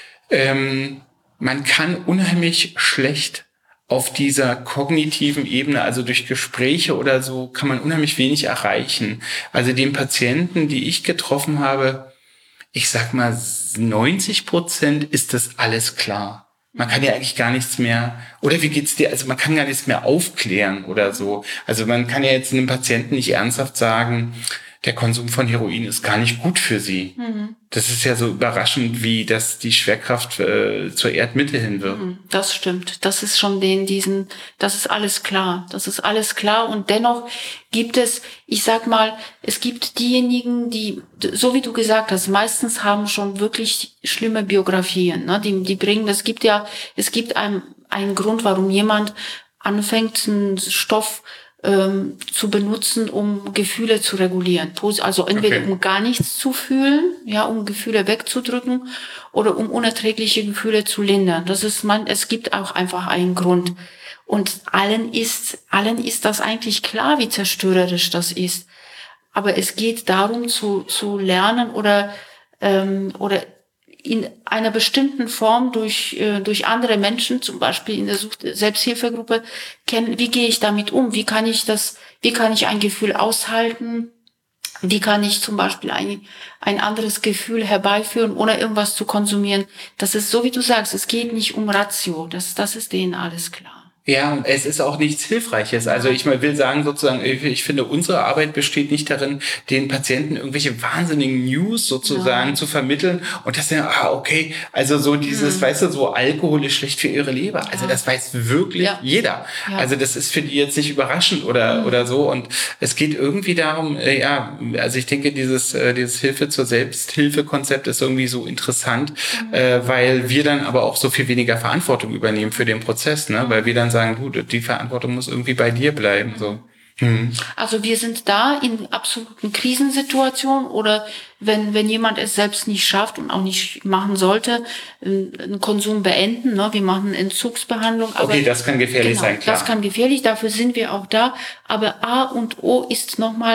ähm, man kann unheimlich schlecht auf dieser kognitiven Ebene, also durch Gespräche oder so, kann man unheimlich wenig erreichen. Also den Patienten, die ich getroffen habe, ich sag mal, neunzig Prozent ist das alles klar. Man kann ja eigentlich gar nichts mehr, oder wie geht's dir? Also man kann gar nichts mehr aufklären oder so. Also man kann ja jetzt einem Patienten nicht ernsthaft sagen, der Konsum von Heroin ist gar nicht gut für sie. Mhm. Das ist ja so überraschend, wie das die Schwerkraft äh, zur Erdmitte hin wird. Das stimmt. Das ist schon den, diesen, das ist alles klar. Das ist alles klar. Und dennoch gibt es, ich sag mal, es gibt diejenigen, die, so wie du gesagt hast, meistens haben schon wirklich schlimme Biografien, ne? Die, die bringen, es gibt ja, es gibt einen, einen Grund, warum jemand anfängt, einen Stoff Ähm, zu benutzen, um Gefühle zu regulieren. Also entweder okay. um gar nichts zu fühlen, ja, um Gefühle wegzudrücken oder um unerträgliche Gefühle zu lindern. Das ist man, es gibt auch einfach einen Grund. Und allen ist, allen ist das eigentlich klar, wie zerstörerisch das ist. Aber es geht darum, zu, zu lernen oder, ähm, oder in einer bestimmten Form durch äh, durch andere Menschen, zum Beispiel in der Such- Selbsthilfegruppe, kennen, wie gehe ich damit um? Wie kann ich das, wie kann ich ein Gefühl aushalten? Wie kann ich zum Beispiel ein ein anderes Gefühl herbeiführen, ohne irgendwas zu konsumieren? Das ist so, wie du sagst, es geht nicht um Ratio, das das ist denen alles klar. Ja, es ist auch nichts Hilfreiches. Also ich will sagen sozusagen, ich finde, unsere Arbeit besteht nicht darin, den Patienten irgendwelche wahnsinnigen News sozusagen ja. zu vermitteln und das ja, ah, okay, also so dieses, mhm. weißt du, so Alkohol ist schlecht für ihre Leber. Also das weiß wirklich ja. jeder. Ja. Also das ist für die jetzt nicht überraschend oder mhm. oder so. Und es geht irgendwie darum, äh, ja, also ich denke, dieses äh, dieses Hilfe zur Selbsthilfe-Konzept ist irgendwie so interessant, mhm. äh, weil wir dann aber auch so viel weniger Verantwortung übernehmen für den Prozess, ne, weil wir dann sagen, gut, die Verantwortung muss irgendwie bei dir bleiben. So. Hm. Also wir sind da in absoluten Krisensituationen oder wenn wenn jemand es selbst nicht schafft und auch nicht machen sollte, einen Konsum beenden. Ne? Wir machen Entzugsbehandlung. Aber okay, das kann gefährlich genau, sein, klar. Das kann gefährlich, dafür sind wir auch da. Aber A und O ist nochmal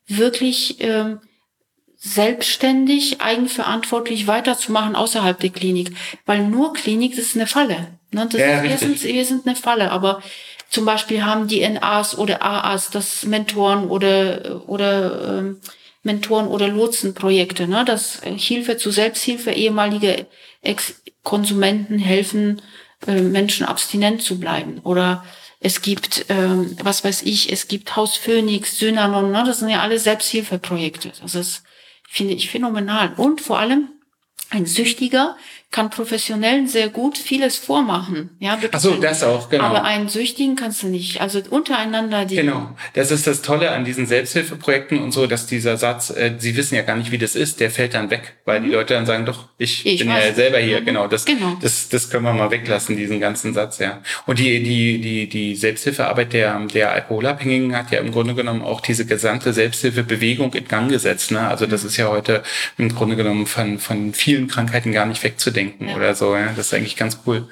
wirklich ähm, selbstständig, eigenverantwortlich weiterzumachen außerhalb der Klinik. Weil nur Klinik, das ist eine Falle. Ne? Das ja, ist, wir, sind, wir sind eine Falle, aber zum Beispiel haben die N As oder A As, das Mentoren oder oder ähm, Mentoren oder Lotsenprojekte, ne? Das Hilfe zu Selbsthilfe, ehemalige Ex-Konsumenten helfen, äh, Menschen abstinent zu bleiben. Oder es gibt, ähm, was weiß ich, es gibt Haus Phoenix, Synanon, ne? Das sind ja alle Selbsthilfeprojekte. Das ist, finde ich, phänomenal. Und vor allem, ein Süchtiger kann Professionellen sehr gut vieles vormachen. Ja, ach so, das auch, genau. Aber einen Süchtigen kannst du nicht. Also untereinander die. Genau. Das ist das Tolle an diesen Selbsthilfeprojekten und so, dass dieser Satz, äh, sie wissen ja gar nicht, wie das ist, der fällt dann weg, weil mhm. die Leute dann sagen, doch, ich, ich bin weiß. ja selber hier. Mhm. Genau. Das, genau. Das, das können wir mal weglassen, diesen ganzen Satz, ja. Und die, die, die, die Selbsthilfearbeit der, der Alkoholabhängigen hat ja im Grunde genommen auch diese gesamte Selbsthilfebewegung in Gang gesetzt, ne? Also das ist ja heute im Grunde genommen von, von vielen Krankheiten gar nicht wegzudenken. Ja. Oder so, ja. Das ist eigentlich ganz cool.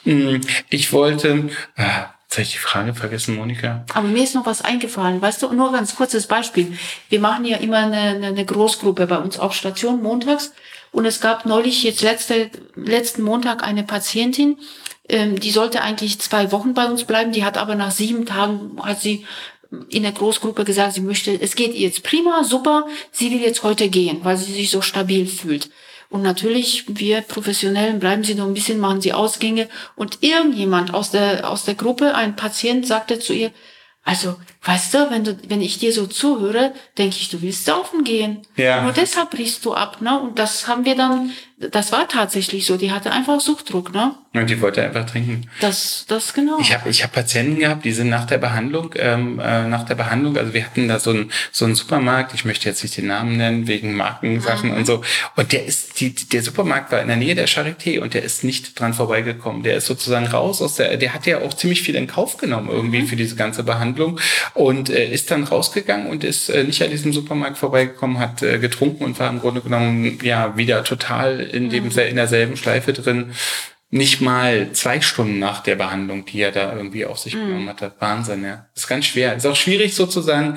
Ich wollte, ah, jetzt habe ich die Frage vergessen, Monika. Aber mir ist noch was eingefallen. Weißt du, nur ganz kurzes Beispiel. Wir machen ja immer eine, eine Großgruppe bei uns auf Station montags. Und es gab neulich, jetzt letzte, letzten Montag eine Patientin, ähm, die sollte eigentlich zwei Wochen bei uns bleiben. Die hat aber nach sieben Tagen, hat sie in der Großgruppe gesagt, sie möchte, es geht ihr jetzt prima, super, sie will jetzt heute gehen, weil sie sich so stabil fühlt. Und natürlich, wir Professionellen bleiben sie noch ein bisschen, machen sie Ausgänge. Und irgendjemand aus der, aus der Gruppe, ein Patient, sagte zu ihr, also, weißt du, wenn du, wenn ich dir so zuhöre, denke ich, du willst saufen gehen. Ja. Nur deshalb brichst du ab, ne? Und das haben wir dann, das war tatsächlich so. Die hatte einfach Suchtdruck, ne? Und die wollte einfach trinken. Das, das genau. Ich habe, ich habe Patienten gehabt, die sind nach der Behandlung, ähm, äh, nach der Behandlung, also wir hatten da so einen, so einen Supermarkt. Ich möchte jetzt nicht den Namen nennen wegen Markensachen mhm. und so. Und der ist, die, der Supermarkt war in der Nähe der Charité und der ist nicht dran vorbeigekommen. Der ist sozusagen raus aus der, der hat ja auch ziemlich viel in Kauf genommen irgendwie mhm. für diese ganze Behandlung. Und äh, ist dann rausgegangen und ist äh, nicht an diesem Supermarkt vorbeigekommen, hat äh, getrunken und war im Grunde genommen ja wieder total in dem in derselben Schleife drin. Nicht mal zwei Stunden nach der Behandlung, die er da irgendwie auf sich genommen mm. hatte. Wahnsinn, ja. Das ist ganz schwer. Ist auch schwierig sozusagen,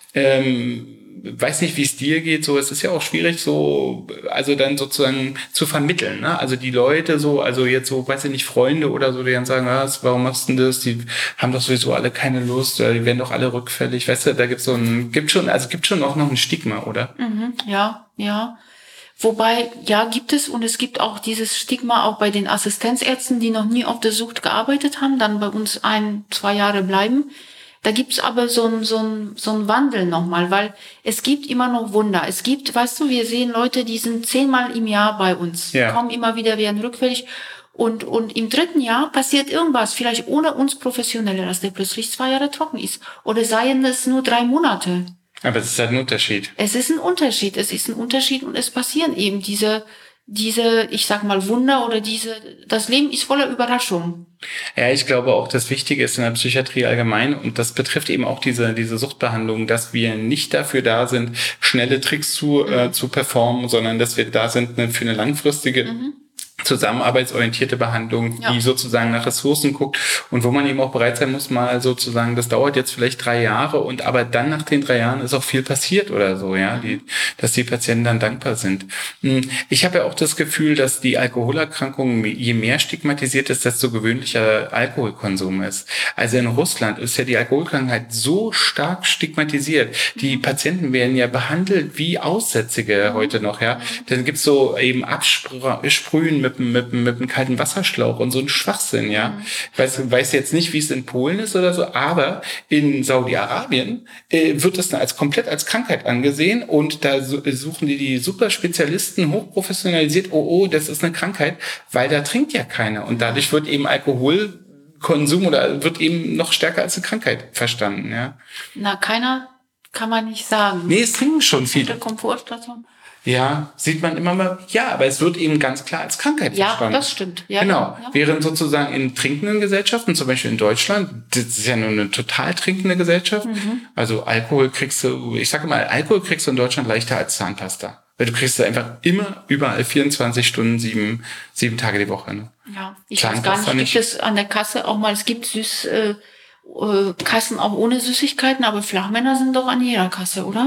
ähm, weiß nicht, wie es dir geht, so, es ist ja auch schwierig, so, also dann sozusagen zu vermitteln, ne? Also die Leute so, also jetzt so, weiß ich nicht, Freunde oder so, die dann sagen, ah, warum machst du denn das? Die haben doch sowieso alle keine Lust, oder die werden doch alle rückfällig, weißt du, da gibt's so ein, gibt schon, also gibt schon auch noch ein Stigma, oder? Mhm, ja, ja. Wobei, ja, gibt es, und es gibt auch dieses Stigma auch bei den Assistenzärzten, die noch nie auf der Sucht gearbeitet haben, dann bei uns ein, zwei Jahre bleiben. Da gibt's aber so ein, so ein, so ein Wandel nochmal, weil es gibt immer noch Wunder. Es gibt, weißt du, wir sehen Leute, die sind zehnmal im Jahr bei uns, ja. kommen immer wieder, werden rückfällig. Und, und im dritten Jahr passiert irgendwas, vielleicht ohne uns Professionelle, dass der plötzlich zwei Jahre trocken ist. Oder seien es nur drei Monate. Aber es ist halt ein Unterschied. Es ist ein Unterschied, es ist ein Unterschied und es passieren eben diese, diese, ich sag mal Wunder oder diese, das Leben ist voller Überraschungen. Ja, ich glaube auch, das Wichtige ist in der Psychiatrie allgemein, und das betrifft eben auch diese, diese Suchtbehandlung, dass wir nicht dafür da sind, schnelle Tricks zu, mhm. äh, zu performen, sondern dass wir da sind ne, für eine langfristige mhm. zusammenarbeitsorientierte Behandlung, ja. die sozusagen nach Ressourcen guckt und wo man eben auch bereit sein muss, mal sozusagen, das dauert jetzt vielleicht drei Jahre und aber dann nach den drei Jahren ist auch viel passiert oder so, ja, die, dass die Patienten dann dankbar sind. Ich habe ja auch das Gefühl, dass die Alkoholerkrankung, je mehr stigmatisiert ist, desto gewöhnlicher Alkoholkonsum ist. Also in Russland ist ja die Alkoholkrankheit so stark stigmatisiert. Die Patienten werden ja behandelt wie Aussätzige mhm. heute noch, ja. Dann gibt's so eben Absprühen mit Mit, mit einem kalten Wasserschlauch und so ein Schwachsinn, ja. Mhm. Ich weiß, weiß jetzt nicht, wie es in Polen ist oder so, aber in Saudi-Arabien äh, wird das dann als komplett als Krankheit angesehen und da suchen die die super Spezialisten hochprofessionalisiert, oh, oh, das ist eine Krankheit, weil da trinkt ja keiner und dadurch wird eben Alkoholkonsum oder wird eben noch stärker als eine Krankheit verstanden, ja. Na, keiner kann man nicht sagen. Nee, es trinken schon viele. Komfortstation. Ja, sieht man immer mal, ja, aber es wird eben ganz klar als Krankheit ja, verstanden. Ja, das stimmt. Ja, genau. Ja. Während sozusagen in trinkenden Gesellschaften, zum Beispiel in Deutschland, das ist ja nur eine total trinkende Gesellschaft. Mhm. Also Alkohol kriegst du, ich sage mal, Alkohol kriegst du in Deutschland leichter als Zahnpasta. Weil du kriegst da einfach immer überall vierundzwanzig Stunden, sieben, sieben Tage die Woche. Ne? Ja, ich weiß gar nicht, nicht, gibt es an der Kasse auch mal, es gibt süß, äh, Kassen auch ohne Süßigkeiten, aber Flachmänner sind doch an jeder Kasse, oder?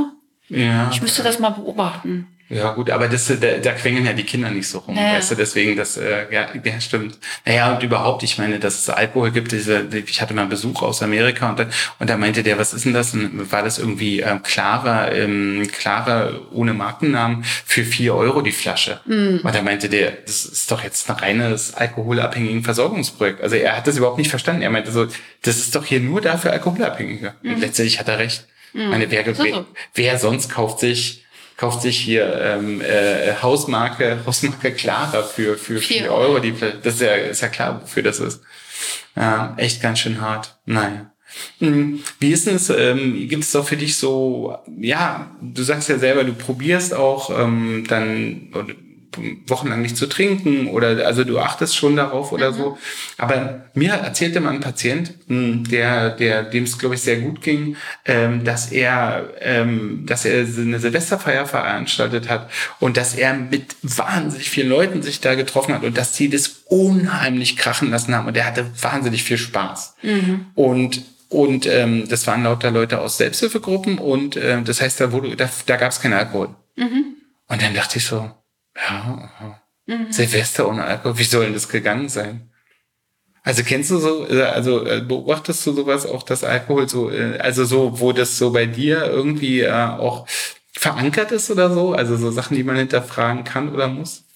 Ja. Ich müsste das mal beobachten. Ja gut, aber das, da, da quengeln ja die Kinder nicht so rum, naja. Weißt du, deswegen, das, äh, ja, ja, stimmt. Naja, und überhaupt, ich meine, dass es Alkohol gibt, diese, ich hatte mal einen Besuch aus Amerika und, und da meinte der, was ist denn das? Und war das irgendwie ähm, klarer, ähm, klarer ohne Markennamen für vier Euro die Flasche. Mm. Und da meinte der, das ist doch jetzt ein reines alkoholabhängigen Versorgungsprojekt. Also er hat das überhaupt nicht verstanden. Er meinte so, das ist doch hier nur dafür Alkoholabhängige. Mm. Und letztendlich hat er recht. Mm. Meine, wer, wer, wer sonst kauft sich kauft sich hier ähm, äh, Hausmarke Hausmarke Clara für für vier Euro. Die, das ist ja, ist ja klar, wofür das ist. Ja, echt ganz schön hart. Naja. Wie ist denn es, ähm, gibt es auch für dich so, ja, du sagst ja selber, du probierst auch ähm, dann wochenlang nicht zu trinken oder also du achtest schon darauf oder mhm. so. Aber mir erzählte mal ein Patient, der, der, dem es glaube ich sehr gut ging, ähm, dass er, ähm, dass er eine Silvesterfeier veranstaltet hat und dass er mit wahnsinnig vielen Leuten sich da getroffen hat und dass sie das unheimlich krachen lassen haben und er hatte wahnsinnig viel Spaß. Mhm. Und und ähm, das waren lauter Leute aus Selbsthilfegruppen und äh, das heißt, da wurde, da, da gab es keinen Alkohol. Mhm. Und dann dachte ich so, ja, mhm. Silvester ohne Alkohol, wie soll denn das gegangen sein? Also kennst du so, also beobachtest du sowas auch, dass Alkohol so, also so, wo das so bei dir irgendwie äh, auch verankert ist oder so? Also so Sachen, die man hinterfragen kann oder muss?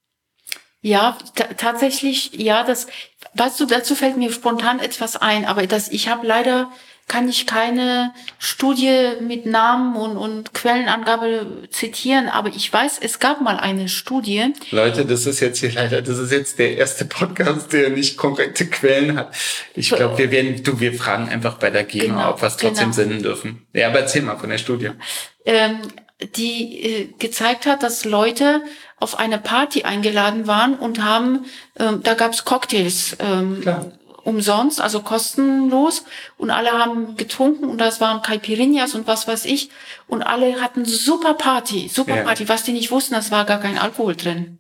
Ja, t- tatsächlich, ja, das, weißt du, dazu fällt mir spontan etwas ein, aber das, ich habe leider, kann ich keine Studie mit Namen und, und Quellenangabe zitieren, aber ich weiß, es gab mal eine Studie. Leute, das ist jetzt hier leider, das ist jetzt der erste Podcast, der nicht konkrete Quellen hat. Ich glaube, wir werden, du, wir fragen einfach bei der GEMA, genau, ob wir es trotzdem genau. senden dürfen. Ja, aber erzähl mal von der Studie. Ähm, die äh, gezeigt hat, dass Leute auf eine Party eingeladen waren und haben, ähm, da gab's Cocktails, ähm, Klar. umsonst, also kostenlos und alle haben getrunken und das waren Caipirinhas und was weiß ich und alle hatten super Party, super ja. Party, was die nicht wussten, das war gar kein Alkohol drin.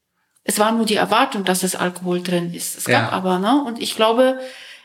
Es war nur die Erwartung, dass es Alkohol drin ist. Es ja. gab aber, ne? Und ich glaube,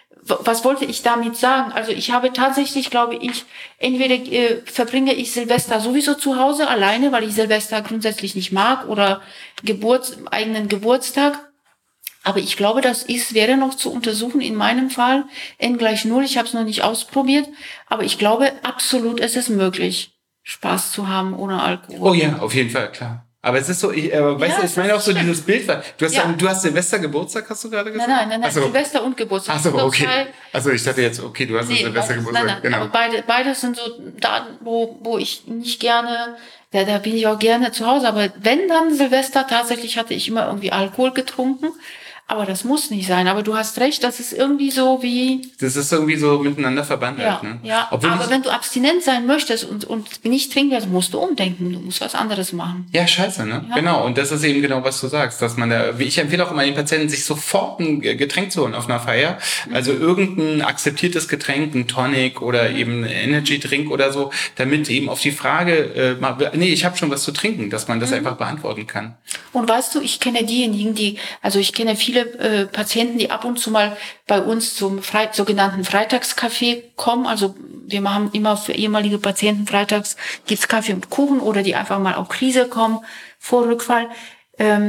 was wollte ich damit sagen? Also ich habe tatsächlich, glaube ich, entweder äh, verbringe ich Silvester sowieso zu Hause alleine, weil ich Silvester grundsätzlich nicht mag oder Geburts, eigenen Geburtstag. Aber ich glaube, das ist, wäre noch zu untersuchen in meinem Fall. N gleich null, ich habe es noch nicht ausprobiert. Aber ich glaube, absolut ist es möglich, Spaß zu haben ohne Alkohol. Oh ja, auf jeden Fall, klar. Aber es ist so, ich, äh, weißt ja, du, ich meine auch so stimmt. Dieses Bild, du hast, ja. du hast Silvester Geburtstag, hast du gerade gesagt? Nein, nein, nein, nein. So. Silvester und Geburtstag. Ach so, okay. Also ich dachte jetzt, okay, du hast nee, Silvester Geburtstag. Nein, nein, genau. Aber beide, beide sind so da, wo, wo ich nicht gerne, ja, da bin ich auch gerne zu Hause. Aber wenn dann Silvester, tatsächlich hatte ich immer irgendwie Alkohol getrunken. Aber das muss nicht sein. Aber du hast recht, das ist irgendwie so wie... Das ist irgendwie so miteinander verbandelt. Ja, ne? ja. Aber wenn du abstinent sein möchtest und, und nicht trinken willst, musst du umdenken. Du musst was anderes machen. Ja, scheiße, ne? Ja. Genau. Und das ist eben genau, was du sagst. Dass man da, ich empfehle auch immer den Patienten, sich sofort ein Getränk zu holen auf einer Feier. Mhm. Also irgendein akzeptiertes Getränk, ein Tonic oder eben ein Energy-Drink oder so, damit eben auf die Frage, äh, mal, nee, ich habe schon was zu trinken, dass man das mhm. einfach beantworten kann. Und weißt du, ich kenne diejenigen, die, also ich kenne viele äh, Patienten, die ab und zu mal bei uns zum Fre- sogenannten Freitagskaffee kommen. Also wir machen immer für ehemalige Patienten freitags gibt's Kaffee und Kuchen oder die einfach mal auf Krise kommen vor Rückfall. Ähm,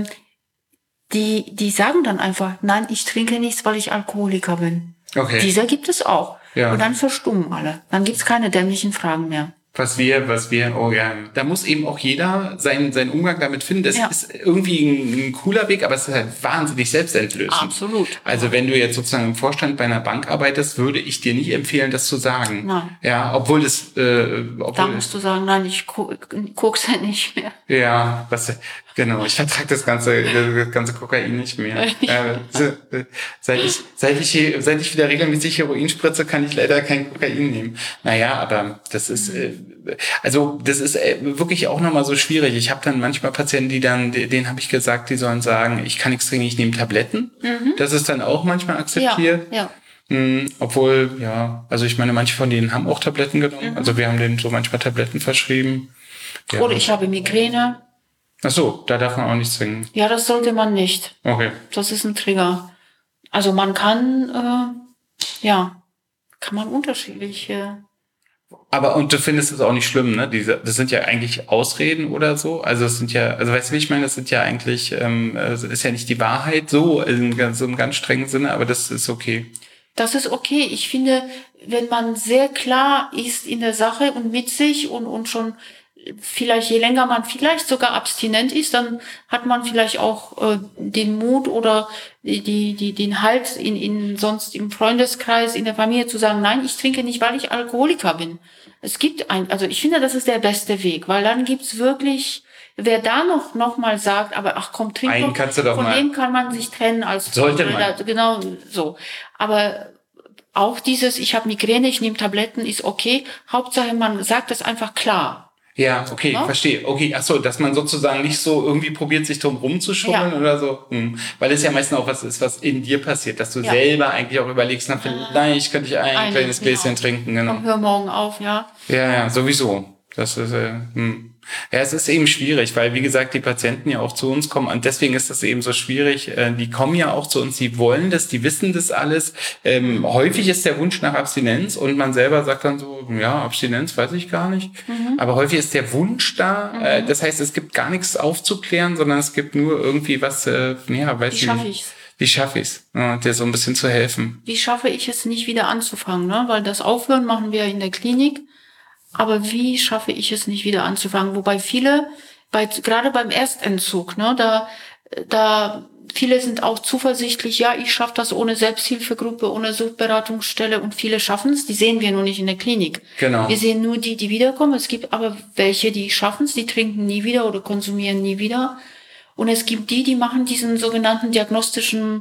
die die sagen dann einfach, nein, ich trinke nichts, weil ich Alkoholiker bin. Okay. Dieser gibt es auch. Ja. Und dann verstummen alle. Dann gibt's keine dämlichen Fragen mehr. Was wir, was wir, oh ja, da muss eben auch jeder seinen, seinen Umgang damit finden. Das ja. ist irgendwie ein, ein cooler Weg, aber es ist halt wahnsinnig selbstentlösend. Absolut. Also wenn du jetzt sozusagen im Vorstand bei einer Bank arbeitest, würde ich dir nicht empfehlen, das zu sagen. Nein. Ja, obwohl das, äh, obwohl da musst du sagen, nein, ich guck's ja nicht mehr. Ja, was, genau, ich vertrage das ganze, das ganze Kokain nicht mehr. äh, seit ich, seit ich, seit ich wieder regelmäßig Heroin spritze, kann ich leider kein Kokain nehmen. Naja, aber das ist, äh, also das ist wirklich auch nochmal so schwierig. Ich habe dann manchmal Patienten, die dann, denen habe ich gesagt, die sollen sagen, ich kann nichts trinken, ich nehme Tabletten. Mhm. Das ist dann auch manchmal akzeptiert. Ja, ja. Mhm, obwohl, ja, also ich meine, manche von denen haben auch Tabletten genommen. Mhm. Also wir haben denen so manchmal Tabletten verschrieben. Ja. Oder ich habe Migräne. Ach so, da darf man auch nichts trinken. Ja, das sollte man nicht. Okay. Das ist ein Trigger. Also man kann, äh, ja, kann man unterschiedliche Aber, und du findest es auch nicht schlimm, ne? Diese, das sind ja eigentlich Ausreden oder so. Also es sind ja, also weißt du, wie ich meine, das sind ja eigentlich, ähm, das ist ja nicht die Wahrheit so, in so einem ganz strengen Sinne, aber das ist okay. Das ist okay. Ich finde, wenn man sehr klar ist in der Sache und mit sich und, und schon vielleicht, je länger man vielleicht sogar abstinent ist, dann hat man vielleicht auch äh, den Mut oder die, die, den Halt in, in sonst im Freundeskreis, in der Familie zu sagen, nein, ich trinke nicht, weil ich Alkoholiker bin. Es gibt ein, also ich finde, das ist der beste Weg, weil dann gibt's wirklich, wer da noch, noch mal sagt, aber ach komm, trink einen doch, kannst du doch von mal. dem kann man sich trennen als Sollte man. Genau, so. Aber auch dieses, ich habe Migräne, ich nehme Tabletten, ist okay. Hauptsache, man sagt das einfach klar. Ja, okay, ja? verstehe. Okay, ach so, dass man sozusagen nicht so irgendwie probiert, sich drum rumzuschummeln ja. oder so. Hm. Weil es ja meistens auch was ist, was in dir passiert, dass du ja. selber eigentlich auch überlegst, na, vielleicht könnte ich ein, ein kleines Gläschen genau. trinken. Genau. Komm, hör morgen auf, ja. Ja, ja, sowieso. Das ist, äh, hm. Ja, es ist eben schwierig, weil, wie gesagt, die Patienten ja auch zu uns kommen und deswegen ist das eben so schwierig. Die kommen ja auch zu uns, die wollen das, die wissen das alles. Ähm, häufig ist der Wunsch nach Abstinenz und man selber sagt dann so, ja, Abstinenz weiß ich gar nicht. Mhm. Aber häufig ist der Wunsch da. Mhm. Äh, das heißt, es gibt gar nichts aufzuklären, sondern es gibt nur irgendwie was, äh, ja, weiß ich nicht. Wie schaffe ich es? Ja, dir so ein bisschen zu helfen. Wie schaffe ich es nicht wieder anzufangen? Ne? Weil das Aufhören machen wir in der Klinik. Aber wie schaffe ich es nicht wieder anzufangen? Wobei viele, bei, gerade beim Erstentzug, ne, da, da, viele sind auch zuversichtlich, ja, ich schaffe das ohne Selbsthilfegruppe, ohne Suchtberatungsstelle und viele schaffen es. Die sehen wir nur nicht in der Klinik. Genau. Wir sehen nur die, die wiederkommen. Es gibt aber welche, die schaffen es, die trinken nie wieder oder konsumieren nie wieder. Und es gibt die, die machen diesen sogenannten diagnostischen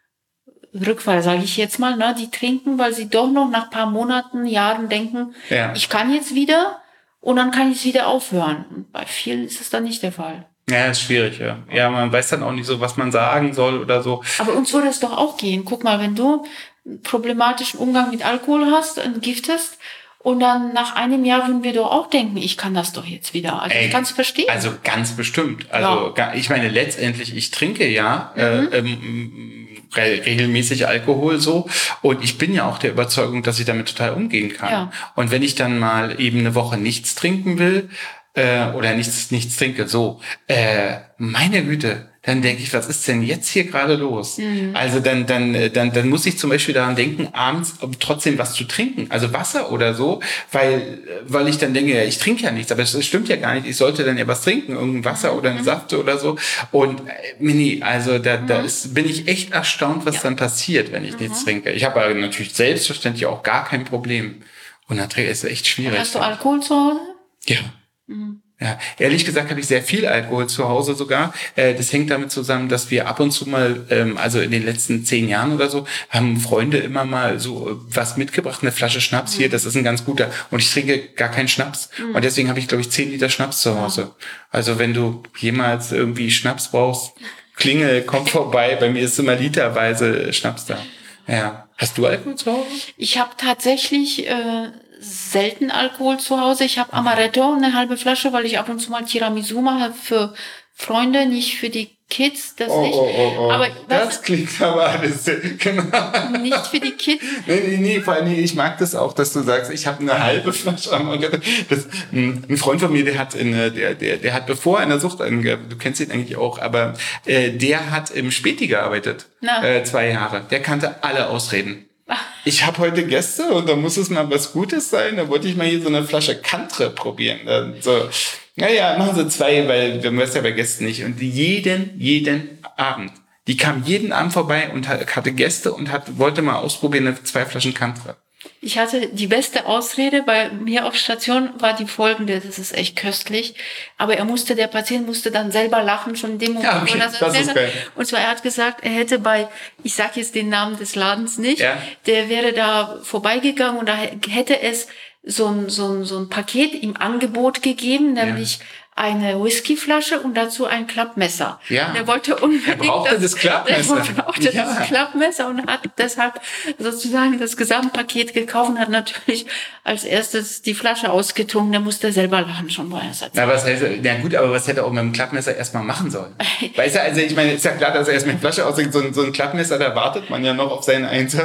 Rückfall, sage ich jetzt mal, ne, die trinken, weil sie doch noch nach paar Monaten, Jahren denken, ja. ich kann jetzt wieder und dann kann ich es wieder aufhören. Und bei vielen ist es dann nicht der Fall. Ja, ist schwierig, ja. Ja, man weiß dann auch nicht so, was man sagen soll oder so. Aber uns würde es doch auch gehen. Guck mal, wenn du einen problematischen Umgang mit Alkohol hast, entgiftest, und dann nach einem Jahr würden wir doch auch denken, ich kann das doch jetzt wieder. Also Ey, ich kann es verstehen. Also ganz bestimmt. Also ja. ich meine, letztendlich, ich trinke ja mhm. äh, ähm, regelmäßig Alkohol so und ich bin ja auch der Überzeugung, dass ich damit total umgehen kann. Ja. Und wenn ich dann mal eben eine Woche nichts trinken will äh, oder nichts nichts trinke, so, äh, meine Güte, dann denke ich, was ist denn jetzt hier gerade los? Mhm. Also dann, dann, dann, dann muss ich zum Beispiel daran denken, abends trotzdem was zu trinken, also Wasser oder so, weil, weil ich dann denke, ja, ich trinke ja nichts, aber das stimmt ja gar nicht. Ich sollte dann ja was trinken, irgendein Wasser oder einen mhm. Saft oder so. Und äh, nee, also da, mhm. da ist, bin ich echt erstaunt, was ja. dann passiert, wenn ich mhm. nichts trinke. Ich habe aber natürlich selbstverständlich auch gar kein Problem. Und dann ist es echt schwierig. Und hast du Alkohol zu Hause? Ja. Mhm. Ja, ehrlich gesagt habe ich sehr viel Alkohol zu Hause sogar. Äh, das hängt damit zusammen, dass wir ab und zu mal, ähm, also in den letzten zehn Jahren oder so, haben Freunde immer mal so was mitgebracht, eine Flasche Schnaps mhm. hier, das ist ein ganz guter. Und ich trinke gar keinen Schnaps. Mhm. Und deswegen habe ich, glaube ich, zehn Liter Schnaps zu Hause. Ja. Also wenn du jemals irgendwie Schnaps brauchst, klingel, komm vorbei. Bei mir ist immer literweise Schnaps da. Ja. Hast du Alkohol zu Hause? Ich habe tatsächlich äh, selten Alkohol zu Hause. Ich habe Amaretto, eine halbe Flasche, weil ich ab und zu mal Tiramisu mache für Freunde, nicht für die Kids. Das oh, nicht. Oh, oh, oh. Aber, das was? Klingt aber alles genau. Nicht für die Kids. Nee, nee, nee, vor allem, ich mag das auch, dass du sagst, ich habe eine halbe Flasche Amaretto. Das, ein Freund von mir, der hat in, der, der, der hat bevor einer Sucht angegangen, du kennst ihn eigentlich auch, aber äh, der hat im Späti gearbeitet. Äh, zwei Jahre. Der kannte alle Ausreden. Ich habe heute Gäste und da muss es mal was Gutes sein. Da wollte ich mal hier so eine Flasche Kantre probieren. Dann so, naja, machen Sie zwei, weil wir müssen ja bei Gästen nicht. Und jeden, jeden Abend. Die kam jeden Abend vorbei und hatte Gäste und hat, wollte mal ausprobieren, zwei Flaschen Kantre. Ich hatte die beste Ausrede bei mir auf Station war die folgende, das ist echt köstlich, aber er musste, der Patient musste dann selber lachen, schon in dem Moment, ja, okay, wo er das erzählt hat. Und zwar, er hat gesagt, er hätte bei, ich sag jetzt den Namen des Ladens nicht, ja. der wäre da vorbeigegangen und da hätte es so ein, so ein, so ein Paket im Angebot gegeben, nämlich ja. eine Whiskyflasche und dazu ein Klappmesser. Ja. Und er wollte unbedingt er brauchte das, das Klappmesser. Er brauchte ja. das Klappmesser und hat deshalb sozusagen das Gesamtpaket gekauft und hat natürlich als erstes die Flasche ausgetrunken. Der musste selber lachen schon bei der Na, was heißt, na gut, aber was hätte er auch mit dem Klappmesser erstmal machen sollen? Weißt du, also ich meine, ist ja klar, dass er erst mit der Flasche ausdringt. So ein, so ein Klappmesser, da wartet man ja noch auf seinen Einsatz.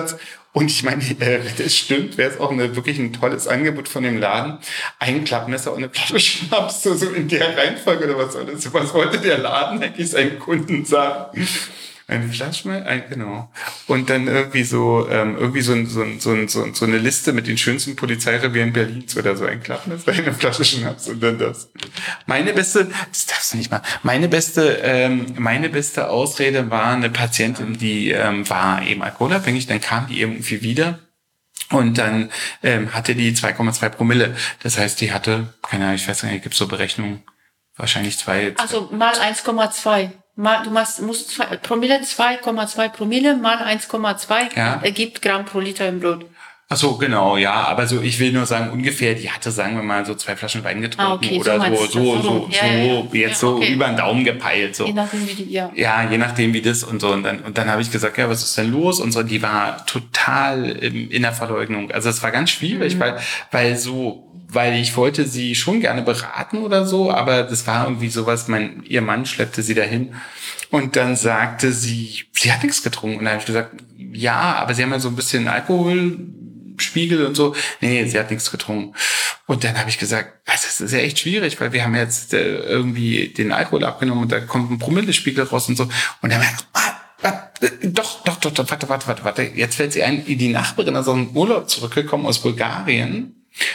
Und ich meine, äh, wenn das stimmt, wäre es auch eine, wirklich ein tolles Angebot von dem Laden. Ein Klappmesser und eine Flasche Schnaps, so, so in der Reihenfolge oder was soll das? Was wollte der Laden eigentlich seinen Kunden sagen? Eine Flasche, ein, genau. Und dann irgendwie so, ähm, irgendwie so, ein, so, ein, so, ein, so eine Liste mit den schönsten Polizeirevieren Berlins oder so, ein Klappmesser, eine Flasche Schnaps und dann das. Meine beste, das darfst du nicht mal, meine beste, ähm, meine beste Ausrede war eine Patientin, die ähm, war eben alkoholabhängig, dann kam die irgendwie wieder. Und dann ähm, hatte die zwei Komma zwei Promille. Das heißt, die hatte, keine Ahnung, ich weiß nicht, gibt es so Berechnungen, wahrscheinlich zwei. Also mal eins Komma zwei. Mal, du machst, musst zwei, Promille, zwei Komma zwei Promille mal eins Komma zwei ja. ergibt Gramm pro Liter im Blut. Ach so, genau, ja, aber so, ich will nur sagen, ungefähr, die hatte, sagen wir mal, so zwei Flaschen Wein getrunken ah, okay, oder so, so, so, so, ja, ja. so jetzt ja, okay. so über den Daumen gepeilt, so. Je nachdem, wie die, ja. Ja, je nachdem, wie das und so. Und dann, und dann habe ich gesagt, ja, was ist denn los? Und so, die war total in der Verleugnung. Also, es war ganz schwierig, mhm. weil, weil so, weil ich wollte sie schon gerne beraten oder so, aber das war irgendwie sowas, mein, ihr Mann schleppte sie dahin. Und dann sagte sie, sie hat nichts getrunken. Und dann habe ich gesagt, ja, aber sie haben ja so ein bisschen Alkoholspiegel und so. Nee, sie hat nichts getrunken. Und dann habe ich gesagt, das ist ja echt schwierig, weil wir haben jetzt äh, irgendwie den Alkohol abgenommen und da kommt ein Promillespiegel raus und so. Und dann habe ich gesagt, ah, doch, doch, doch, doch, warte, warte, warte, warte. Jetzt fällt sie ein, die Nachbarin ist aus dem Urlaub zurückgekommen aus Bulgarien.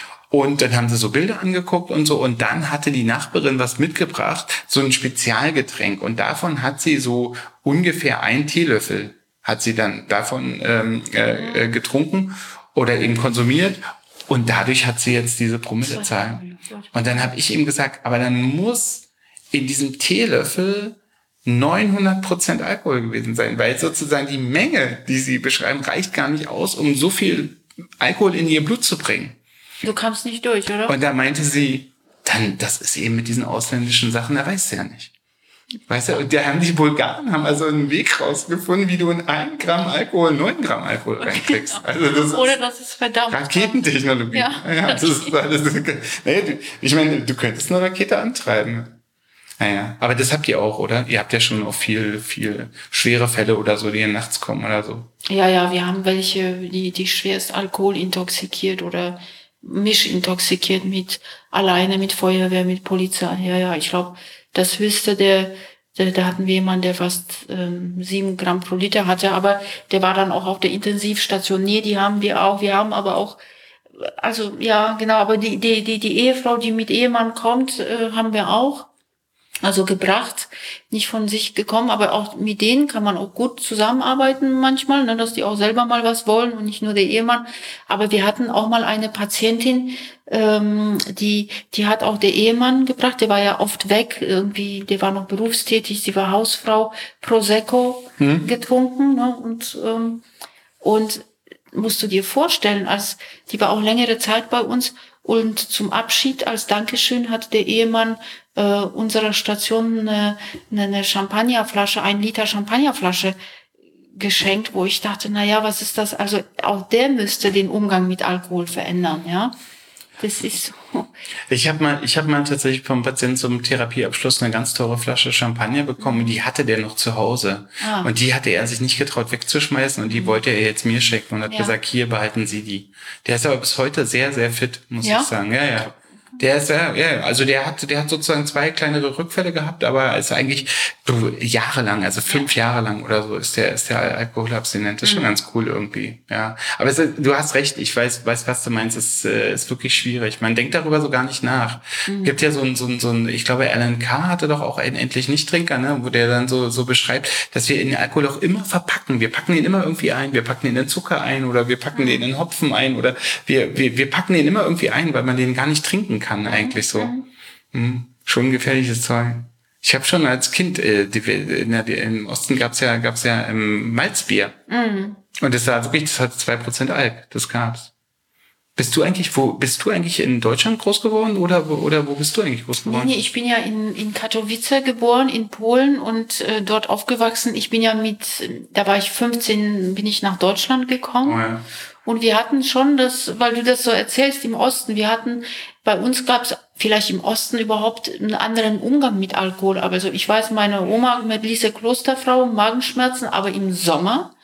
Und dann haben sie so Bilder angeguckt und so. Und dann hatte die Nachbarin was mitgebracht, so ein Spezialgetränk. Und davon hat sie so ungefähr einen Teelöffel, hat sie dann davon ähm, äh, getrunken oder eben konsumiert. Und dadurch hat sie jetzt diese Promillezahl. Und dann habe ich ihm gesagt, aber dann muss in diesem Teelöffel neunhundert Prozent Alkohol gewesen sein. Weil sozusagen die Menge, die sie beschreiben, reicht gar nicht aus, um so viel Alkohol in ihr Blut zu bringen. Du kamst nicht durch, oder? Und da meinte sie, dann, das ist eben mit diesen ausländischen Sachen, da weißt du ja nicht. Weißt du, und da haben die Bulgaren haben also einen Weg rausgefunden, wie du in ein Gramm Alkohol neun Gramm Alkohol reinkriegst. Also das ist oder das ist verdammt. Raketentechnologie. Ja, ja das ist alles. Naja, ich meine, du könntest eine Rakete antreiben. Naja, aber das habt ihr auch, oder? Ihr habt ja schon auch viel, viel schwere Fälle oder so, die nachts kommen oder so. Ja, ja, wir haben welche, die, die schwerst alkoholintoxikiert oder mischintoxikiert mit, alleine mit Feuerwehr, mit Polizei. Ja, ja, ich glaube, das höchste, der, der, da hatten wir jemanden, der fast ähm, sieben Gramm pro Liter hatte, aber der war dann auch auf der Intensivstation. Nee, die haben wir auch. Wir haben aber auch, also ja, genau, aber die, die, die, die Ehefrau, die mit Ehemann kommt, äh, haben wir auch. Also gebracht, nicht von sich gekommen, aber auch mit denen kann man auch gut zusammenarbeiten manchmal, ne, dass die auch selber mal was wollen und nicht nur der Ehemann. Aber wir hatten auch mal eine Patientin, ähm, die die hat auch der Ehemann gebracht, der war ja oft weg, irgendwie, der war noch berufstätig, sie war Hausfrau, Prosecco hm. getrunken, ne, und ähm, und musst du dir vorstellen, als die war auch längere Zeit bei uns. Und zum Abschied als Dankeschön hat der Ehemann äh, unserer Station eine, eine Champagnerflasche, ein Liter Champagnerflasche geschenkt, wo ich dachte, na ja, was ist das? Also auch der müsste den Umgang mit Alkohol verändern, ja. Das ist so. Ich habe mal, ich habe mal tatsächlich vom Patienten zum Therapieabschluss eine ganz teure Flasche Champagner bekommen und die hatte der noch zu Hause. Ah. Und die hatte er sich nicht getraut wegzuschmeißen und die mhm. wollte er jetzt mir schenken und hat ja. gesagt, hier behalten Sie die. Der ist aber bis heute sehr, sehr fit, muss ja? ich sagen. Ja, ja. Der ist ja, ja, also der hat, der hat sozusagen zwei kleinere Rückfälle gehabt, aber ist eigentlich jahrelang, also fünf ja. Jahre lang oder so ist der, ist der alkoholabstinent. Das ist mhm. schon ganz cool irgendwie, ja. Aber es, du hast recht, ich weiß, weiß, was du meinst. Es äh, ist wirklich schwierig. Man denkt darüber so gar nicht nach. Mhm. Gibt ja so ein, so ein, so ein, ich glaube, Alan Carr hatte doch auch einen Endlich Nichttrinker, ne, wo der dann so, so beschreibt, dass wir in den Alkohol auch immer verpacken. Wir packen ihn immer irgendwie ein. Wir packen ihn in Zucker ein oder wir packen mhm. den in Hopfen ein oder wir, wir, wir packen den immer irgendwie ein, weil man den gar nicht trinken kann. kann eigentlich so. Mhm. Schon gefährliches Zeug. Ich habe schon als Kind, äh, die, in der, im Osten gab's ja gab's ja ähm, Malzbier. Mhm. Und das war wirklich, das hat zwei Prozent Alk, das gab's. Bist du eigentlich, wo, bist du eigentlich in Deutschland groß geworden oder wo, oder wo bist du eigentlich groß geworden? Nee, nee, ich bin ja in, in Katowice geboren, in Polen und äh, dort aufgewachsen. Ich bin ja mit, da war ich fünfzehn, bin ich nach Deutschland gekommen. Oh ja. Und wir hatten schon das, weil du das so erzählst, im Osten, wir hatten, bei uns gab es vielleicht im Osten überhaupt einen anderen Umgang mit Alkohol. Aber also ich weiß, meine Oma, Medlise Klosterfrau, Magenschmerzen, aber im Sommer,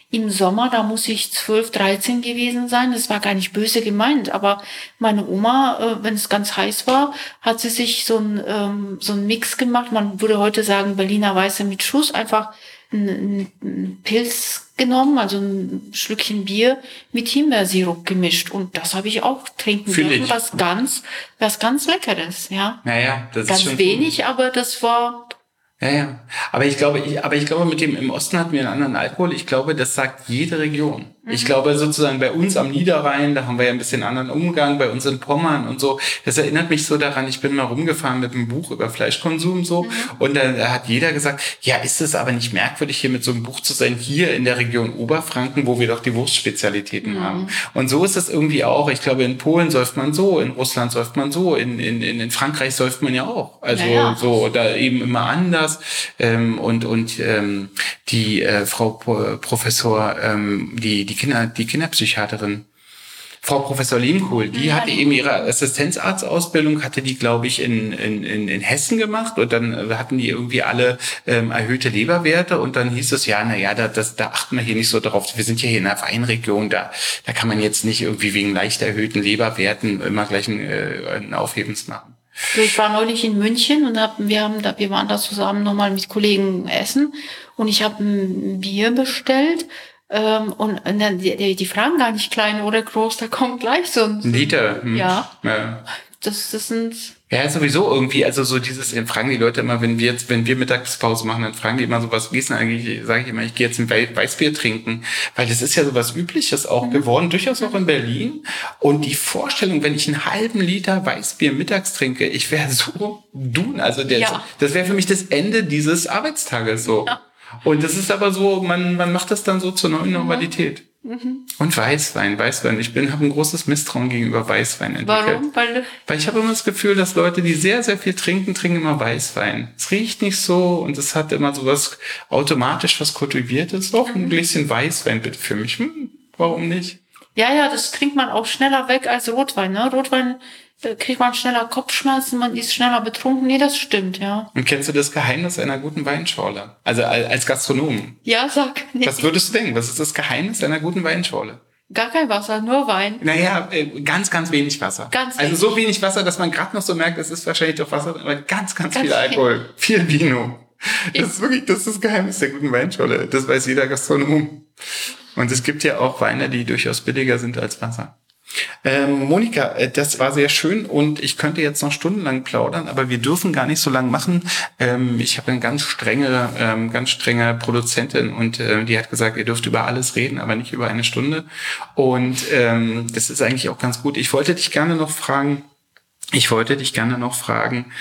im Sommer, da muss ich zwölf, dreizehn gewesen sein. Das war gar nicht böse gemeint, aber meine Oma, wenn es ganz heiß war, hat sie sich so ein ähm, so ein Mix gemacht. Man würde heute sagen Berliner Weiße mit Schuss, einfach ein, ein Pilz genommen, also ein Schlückchen Bier mit Himbeersirup gemischt. Und das habe ich auch trinken dürfen. Was ganz, was ganz Leckeres, ja. Naja, das ganz ist schon wenig, gut. Aber das war... Ja, ja. Aber ich glaube, ich, aber ich glaube, mit dem, im Osten hatten wir einen anderen Alkohol. Ich glaube, das sagt jede Region. Mhm. Ich glaube, sozusagen bei uns am Niederrhein, da haben wir ja ein bisschen anderen Umgang, bei uns in Pommern und so. Das erinnert mich so daran, ich bin mal rumgefahren mit einem Buch über Fleischkonsum, so. Mhm. Und da, da hat jeder gesagt, ja, ist es aber nicht merkwürdig, hier mit so einem Buch zu sein, hier in der Region Oberfranken, wo wir doch die Wurstspezialitäten mhm. haben. Und so ist es irgendwie auch. Ich glaube, in Polen säuft man so, in Russland säuft man so, in, in, in Frankreich säuft man ja auch. Also, ja, ja. so, da eben immer anders. Ähm, und und ähm, die äh, Frau Pro- Professor, ähm, die die Kinder, die Kinderpsychiaterin, Frau Professor Lehmkohl, die hatte eben ihre Assistenzarztausbildung, hatte die, glaube ich, in, in, in, in Hessen gemacht und dann hatten die irgendwie alle ähm, erhöhte Leberwerte und dann hieß es, ja, na ja, da, das, da achten wir hier nicht so drauf. Wir sind ja hier in einer Weinregion, da, da kann man jetzt nicht irgendwie wegen leicht erhöhten Leberwerten immer gleich ein, äh, ein Aufhebens machen. Ich war neulich in München und hab, wir haben da, wir waren da zusammen nochmal mit Kollegen essen und ich habe ein Bier bestellt ähm, und dann, die, die fragen gar nicht klein oder groß, da kommt gleich so ein Liter. Hm. Ja. ja. Das, das sind ja, sowieso irgendwie, also so dieses, dann fragen die Leute immer, wenn wir jetzt, wenn wir Mittagspause machen, dann fragen die immer so, was gehst du eigentlich, sage ich immer, ich gehe jetzt ein Weißbier trinken, weil das ist ja so was Übliches auch mhm. geworden, durchaus auch in Berlin. Und die Vorstellung, wenn ich einen halben Liter Weißbier mittags trinke, ich wäre so dun, also der, ja. das wäre für mich das Ende dieses Arbeitstages so. Ja. Und das ist aber so, man, man macht das dann so zur neuen Normalität. Mhm. Und Weißwein, Weißwein. Ich bin, habe ein großes Misstrauen gegenüber Weißwein entwickelt. Warum? Weil, Weil ich habe immer das Gefühl, dass Leute, die sehr, sehr viel trinken, trinken immer Weißwein. Es riecht nicht so und es hat immer so was automatisch was Kultiviertes. Auch ein Gläschen Weißwein bitte für mich. Hm, warum nicht? Ja, ja, das trinkt man auch schneller weg als Rotwein, ne? Rotwein äh, kriegt man schneller Kopfschmerzen, man ist schneller betrunken. Nee, das stimmt, ja. Und kennst du das Geheimnis einer guten Weinschorle? Also als Gastronom. Ja, sag. Nee. Was würdest du denken? Was ist das Geheimnis einer guten Weinschorle? Gar kein Wasser, nur Wein. Naja, ganz, ganz wenig Wasser. Ganz also wenig. so wenig Wasser, dass man gerade noch so merkt, es ist wahrscheinlich doch Wasser, aber ganz, ganz, ganz viel Alkohol. Viel Vino. Das ist wirklich, das ist das Geheimnis der guten Weinschorle. Das weiß jeder Gastronom. Und es gibt ja auch Weine, die durchaus billiger sind als Wasser. Ähm, Monika, das war sehr schön und ich könnte jetzt noch stundenlang plaudern, aber wir dürfen gar nicht so lang machen. Ähm, ich habe eine ganz strenge, ähm, ganz strenge Produzentin und äh, die hat gesagt, ihr dürft über alles reden, aber nicht über eine Stunde. Und ähm, das ist eigentlich auch ganz gut. Ich wollte dich gerne noch fragen, ich wollte dich gerne noch fragen,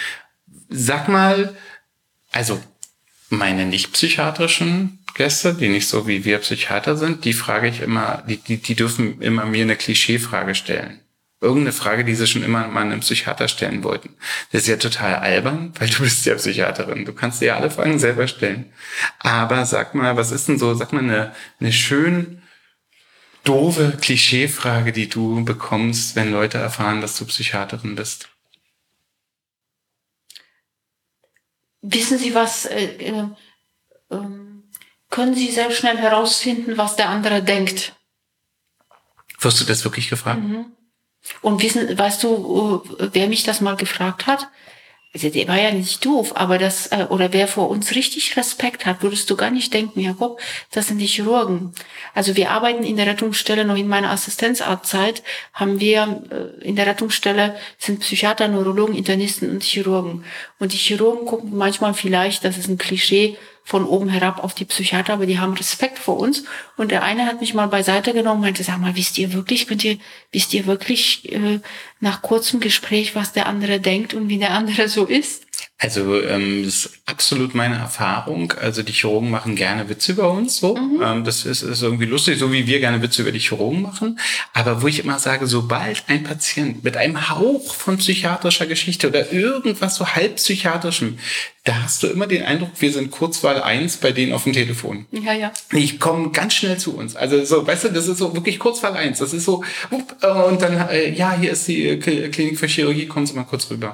sag mal, also meine nicht psychiatrischen Gäste, die nicht so wie wir Psychiater sind, die frage ich immer, die, die, die dürfen immer mir eine Klischeefrage stellen. Irgendeine Frage, die sie schon immer mal einem Psychiater stellen wollten. Das ist ja total albern, weil du bist ja Psychiaterin. Du kannst dir ja alle Fragen selber stellen. Aber sag mal, was ist denn so, sag mal eine, eine schön doofe Klischeefrage, die du bekommst, wenn Leute erfahren, dass du Psychiaterin bist? Wissen Sie was, äh, äh, ähm können Sie sehr schnell herausfinden, was der andere denkt? Wirst du das wirklich gefragt? Mhm. Und wissen, weißt du, wer mich das mal gefragt hat? Also der war ja nicht doof, aber das, oder wer vor uns richtig Respekt hat, würdest du gar nicht denken, Jakob, das sind die Chirurgen. Also wir arbeiten in der Rettungsstelle, noch in meiner Assistenzarztzeit haben wir, in der Rettungsstelle sind Psychiater, Neurologen, Internisten und Chirurgen. Und die Chirurgen gucken manchmal vielleicht, das ist ein Klischee, von oben herab auf die Psychiater, aber die haben Respekt vor uns. Und der eine hat mich mal beiseite genommen und meinte, sag mal, wisst ihr wirklich, könnt ihr, wisst ihr wirklich äh, nach kurzem Gespräch, was der andere denkt und wie der andere so ist? Also ähm, das ist absolut meine Erfahrung. Also die Chirurgen machen gerne Witze über uns, so. Mhm. Ähm, das ist, ist irgendwie lustig, so wie wir gerne Witze über die Chirurgen machen. Aber wo ich immer sage, sobald ein Patient mit einem Hauch von psychiatrischer Geschichte oder irgendwas so halb psychiatrischem, da hast du immer den Eindruck, wir sind Kurzwahl eins bei denen auf dem Telefon. Ja, ja. Die kommen ganz schnell zu uns. Also so, weißt du, das ist so wirklich Kurzwahl eins. Das ist so, und dann, ja, hier ist die Klinik für Chirurgie, kommen Sie mal kurz rüber.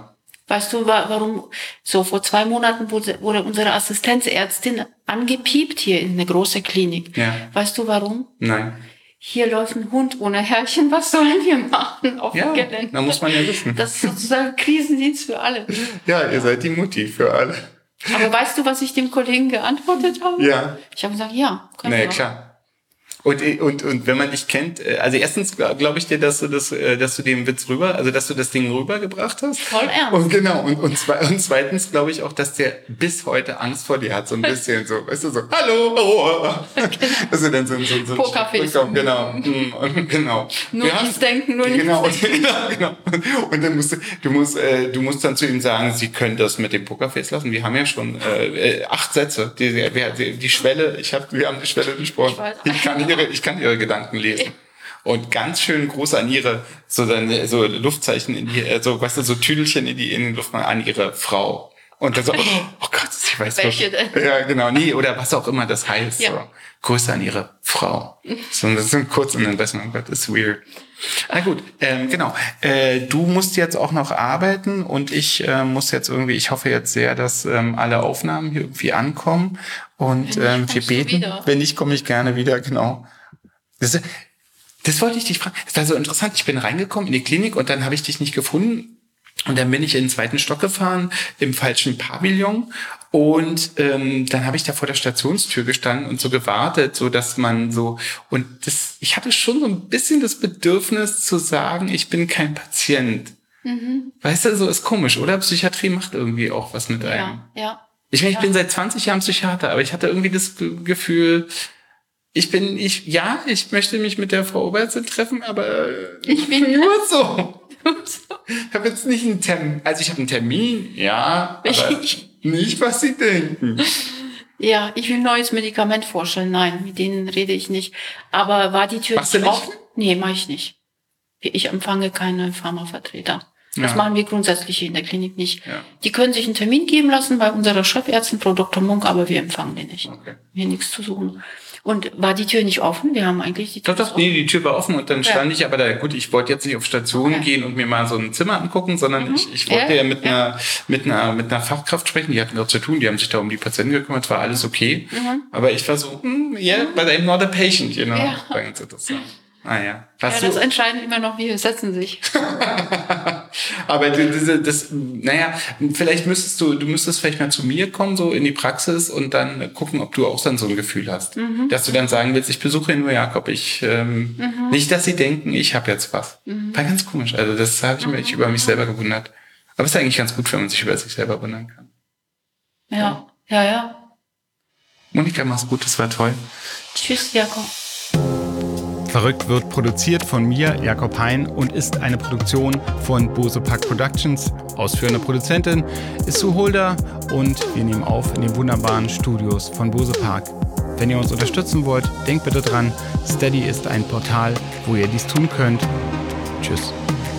Weißt du, warum? So vor zwei Monaten wurde, wurde unsere Assistenzärztin angepiept hier in eine große Klinik. Ja. Weißt du warum? Nein. Hier läuft ein Hund ohne Herrchen, was sollen wir machen auf ja, dem Gelände? Da muss man ja wissen. Das ist sozusagen Krisendienst für alle. Ja, ihr seid die Mutti für alle. Aber weißt du, was ich dem Kollegen geantwortet habe? Ja. Ich habe gesagt, ja. Na nee, klar. Und, und, und wenn man dich kennt, also erstens glaube ich dir, dass du das, dass du den Witz rüber, also dass du das Ding rübergebracht hast. Voll ernst. Und genau, und, und, zwe- und zweitens glaube ich auch, dass der bis heute Angst vor dir hat, so ein bisschen so, weißt du, so, hallo, oh. Also dann so, so, so Pokerface. Genau, und, genau. Nur dies denken, nur genau, nichts und, genau. Und dann musst du, du musst, äh, du musst dann zu ihm sagen, sie können das mit dem Pokerface lassen. Wir haben ja schon äh, acht Sätze, die, die, die Schwelle, ich habe, wir haben die Schwelle besprochen. Ich, ich kann ihre, ich kann ihre Gedanken lesen. Und ganz schön groß an ihre, so dann, so Luftzeichen in die, so, weißt du, so Tüdelchen in die, in die Luft an ihre Frau. Und dann so, oh, oh Gott, ich weiß Welche was. denn? Ja, genau, nee, oder was auch immer das heißt. Ja. So. Grüße an ihre Frau. So, das sind kurz und dann weiß man, Gott, ist weird. Na gut, ähm, genau. Äh, du musst jetzt auch noch arbeiten und ich äh, muss jetzt irgendwie, ich hoffe jetzt sehr, dass ähm, alle Aufnahmen hier irgendwie ankommen und Wenn ähm, nicht, wir kommst du beten. wieder. Wenn nicht, komme ich gerne wieder, genau. Das, das wollte ich dich fragen. Das war so interessant. Ich bin reingekommen in die Klinik und dann habe ich dich nicht gefunden. Und dann bin ich in den zweiten Stock gefahren, im falschen Pavillon. Und ähm, dann habe ich da vor der Stationstür gestanden und so gewartet, so dass man so... Und das, ich hatte schon so ein bisschen das Bedürfnis zu sagen, ich bin kein Patient. Mhm. Weißt du, so ist komisch, oder? Psychiatrie macht irgendwie auch was mit einem. Ja, ja. Ich meine, ich ja. bin seit zwanzig Jahren Psychiater, aber ich hatte irgendwie das Gefühl... Ich bin, ich, ja, ich möchte mich mit der Frau Oberste treffen, aber ich bin nur so. Ich habe jetzt nicht einen Termin, also ich habe einen Termin, ja, aber nicht, was Sie denken. Ja, ich will ein neues Medikament vorstellen. Nein, mit denen rede ich nicht. Aber war die Tür Machst du nicht? offen? Nee, mache ich nicht. Ich empfange keine Pharmavertreter. Das Ja. machen wir grundsätzlich hier in der Klinik nicht. Ja. Die können sich einen Termin geben lassen bei unserer Chefärztin, Frau Doktor Munk, aber wir empfangen den nicht. Okay. Hier nichts zu suchen. Und war die Tür nicht offen? Wir haben eigentlich die Tür Doch, doch, nee, die Tür war offen und dann Ja. stand ich aber da, gut, ich wollte jetzt nicht auf Station Okay. gehen und mir mal so ein Zimmer angucken, sondern Mhm. ich, ich wollte Ja, ja, mit ja. einer, mit einer, mit einer Fachkraft sprechen, die hatten dort zu tun, die haben sich da um die Patienten gekümmert, war alles okay. Mhm. Aber ich war so, hm, yeah, but I'm not a patient, you know. Ja. War ganz interessant. Ah ja. Ja, Warst das du, entscheiden immer noch wir, setzen sich. aber du- diese, das, naja, vielleicht müsstest du, du müsstest vielleicht mal zu mir kommen, so in die Praxis und dann gucken, ob du auch dann so ein Gefühl hast. Mhm. Dass du dann sagen willst, ich besuche nur Jakob, ich, ähm, Mhm. nicht, dass sie denken, ich habe jetzt was. Mhm. War ganz komisch, also das habe ich mich über mich selber gewundert. Aber es ist eigentlich ganz gut, wenn man sich über sich selber wundern kann. Ja, ja, ja. Monika, mach's gut, das war toll. Tschüss, Jakob. Verrückt wird produziert von mir, Jakob Hein, und ist eine Produktion von Bose Park Productions. Ausführende Produzentin ist Sue Holder und wir nehmen auf in den wunderbaren Studios von Bose Park. Wenn ihr uns unterstützen wollt, denkt bitte dran, Steady ist ein Portal, wo ihr dies tun könnt. Tschüss.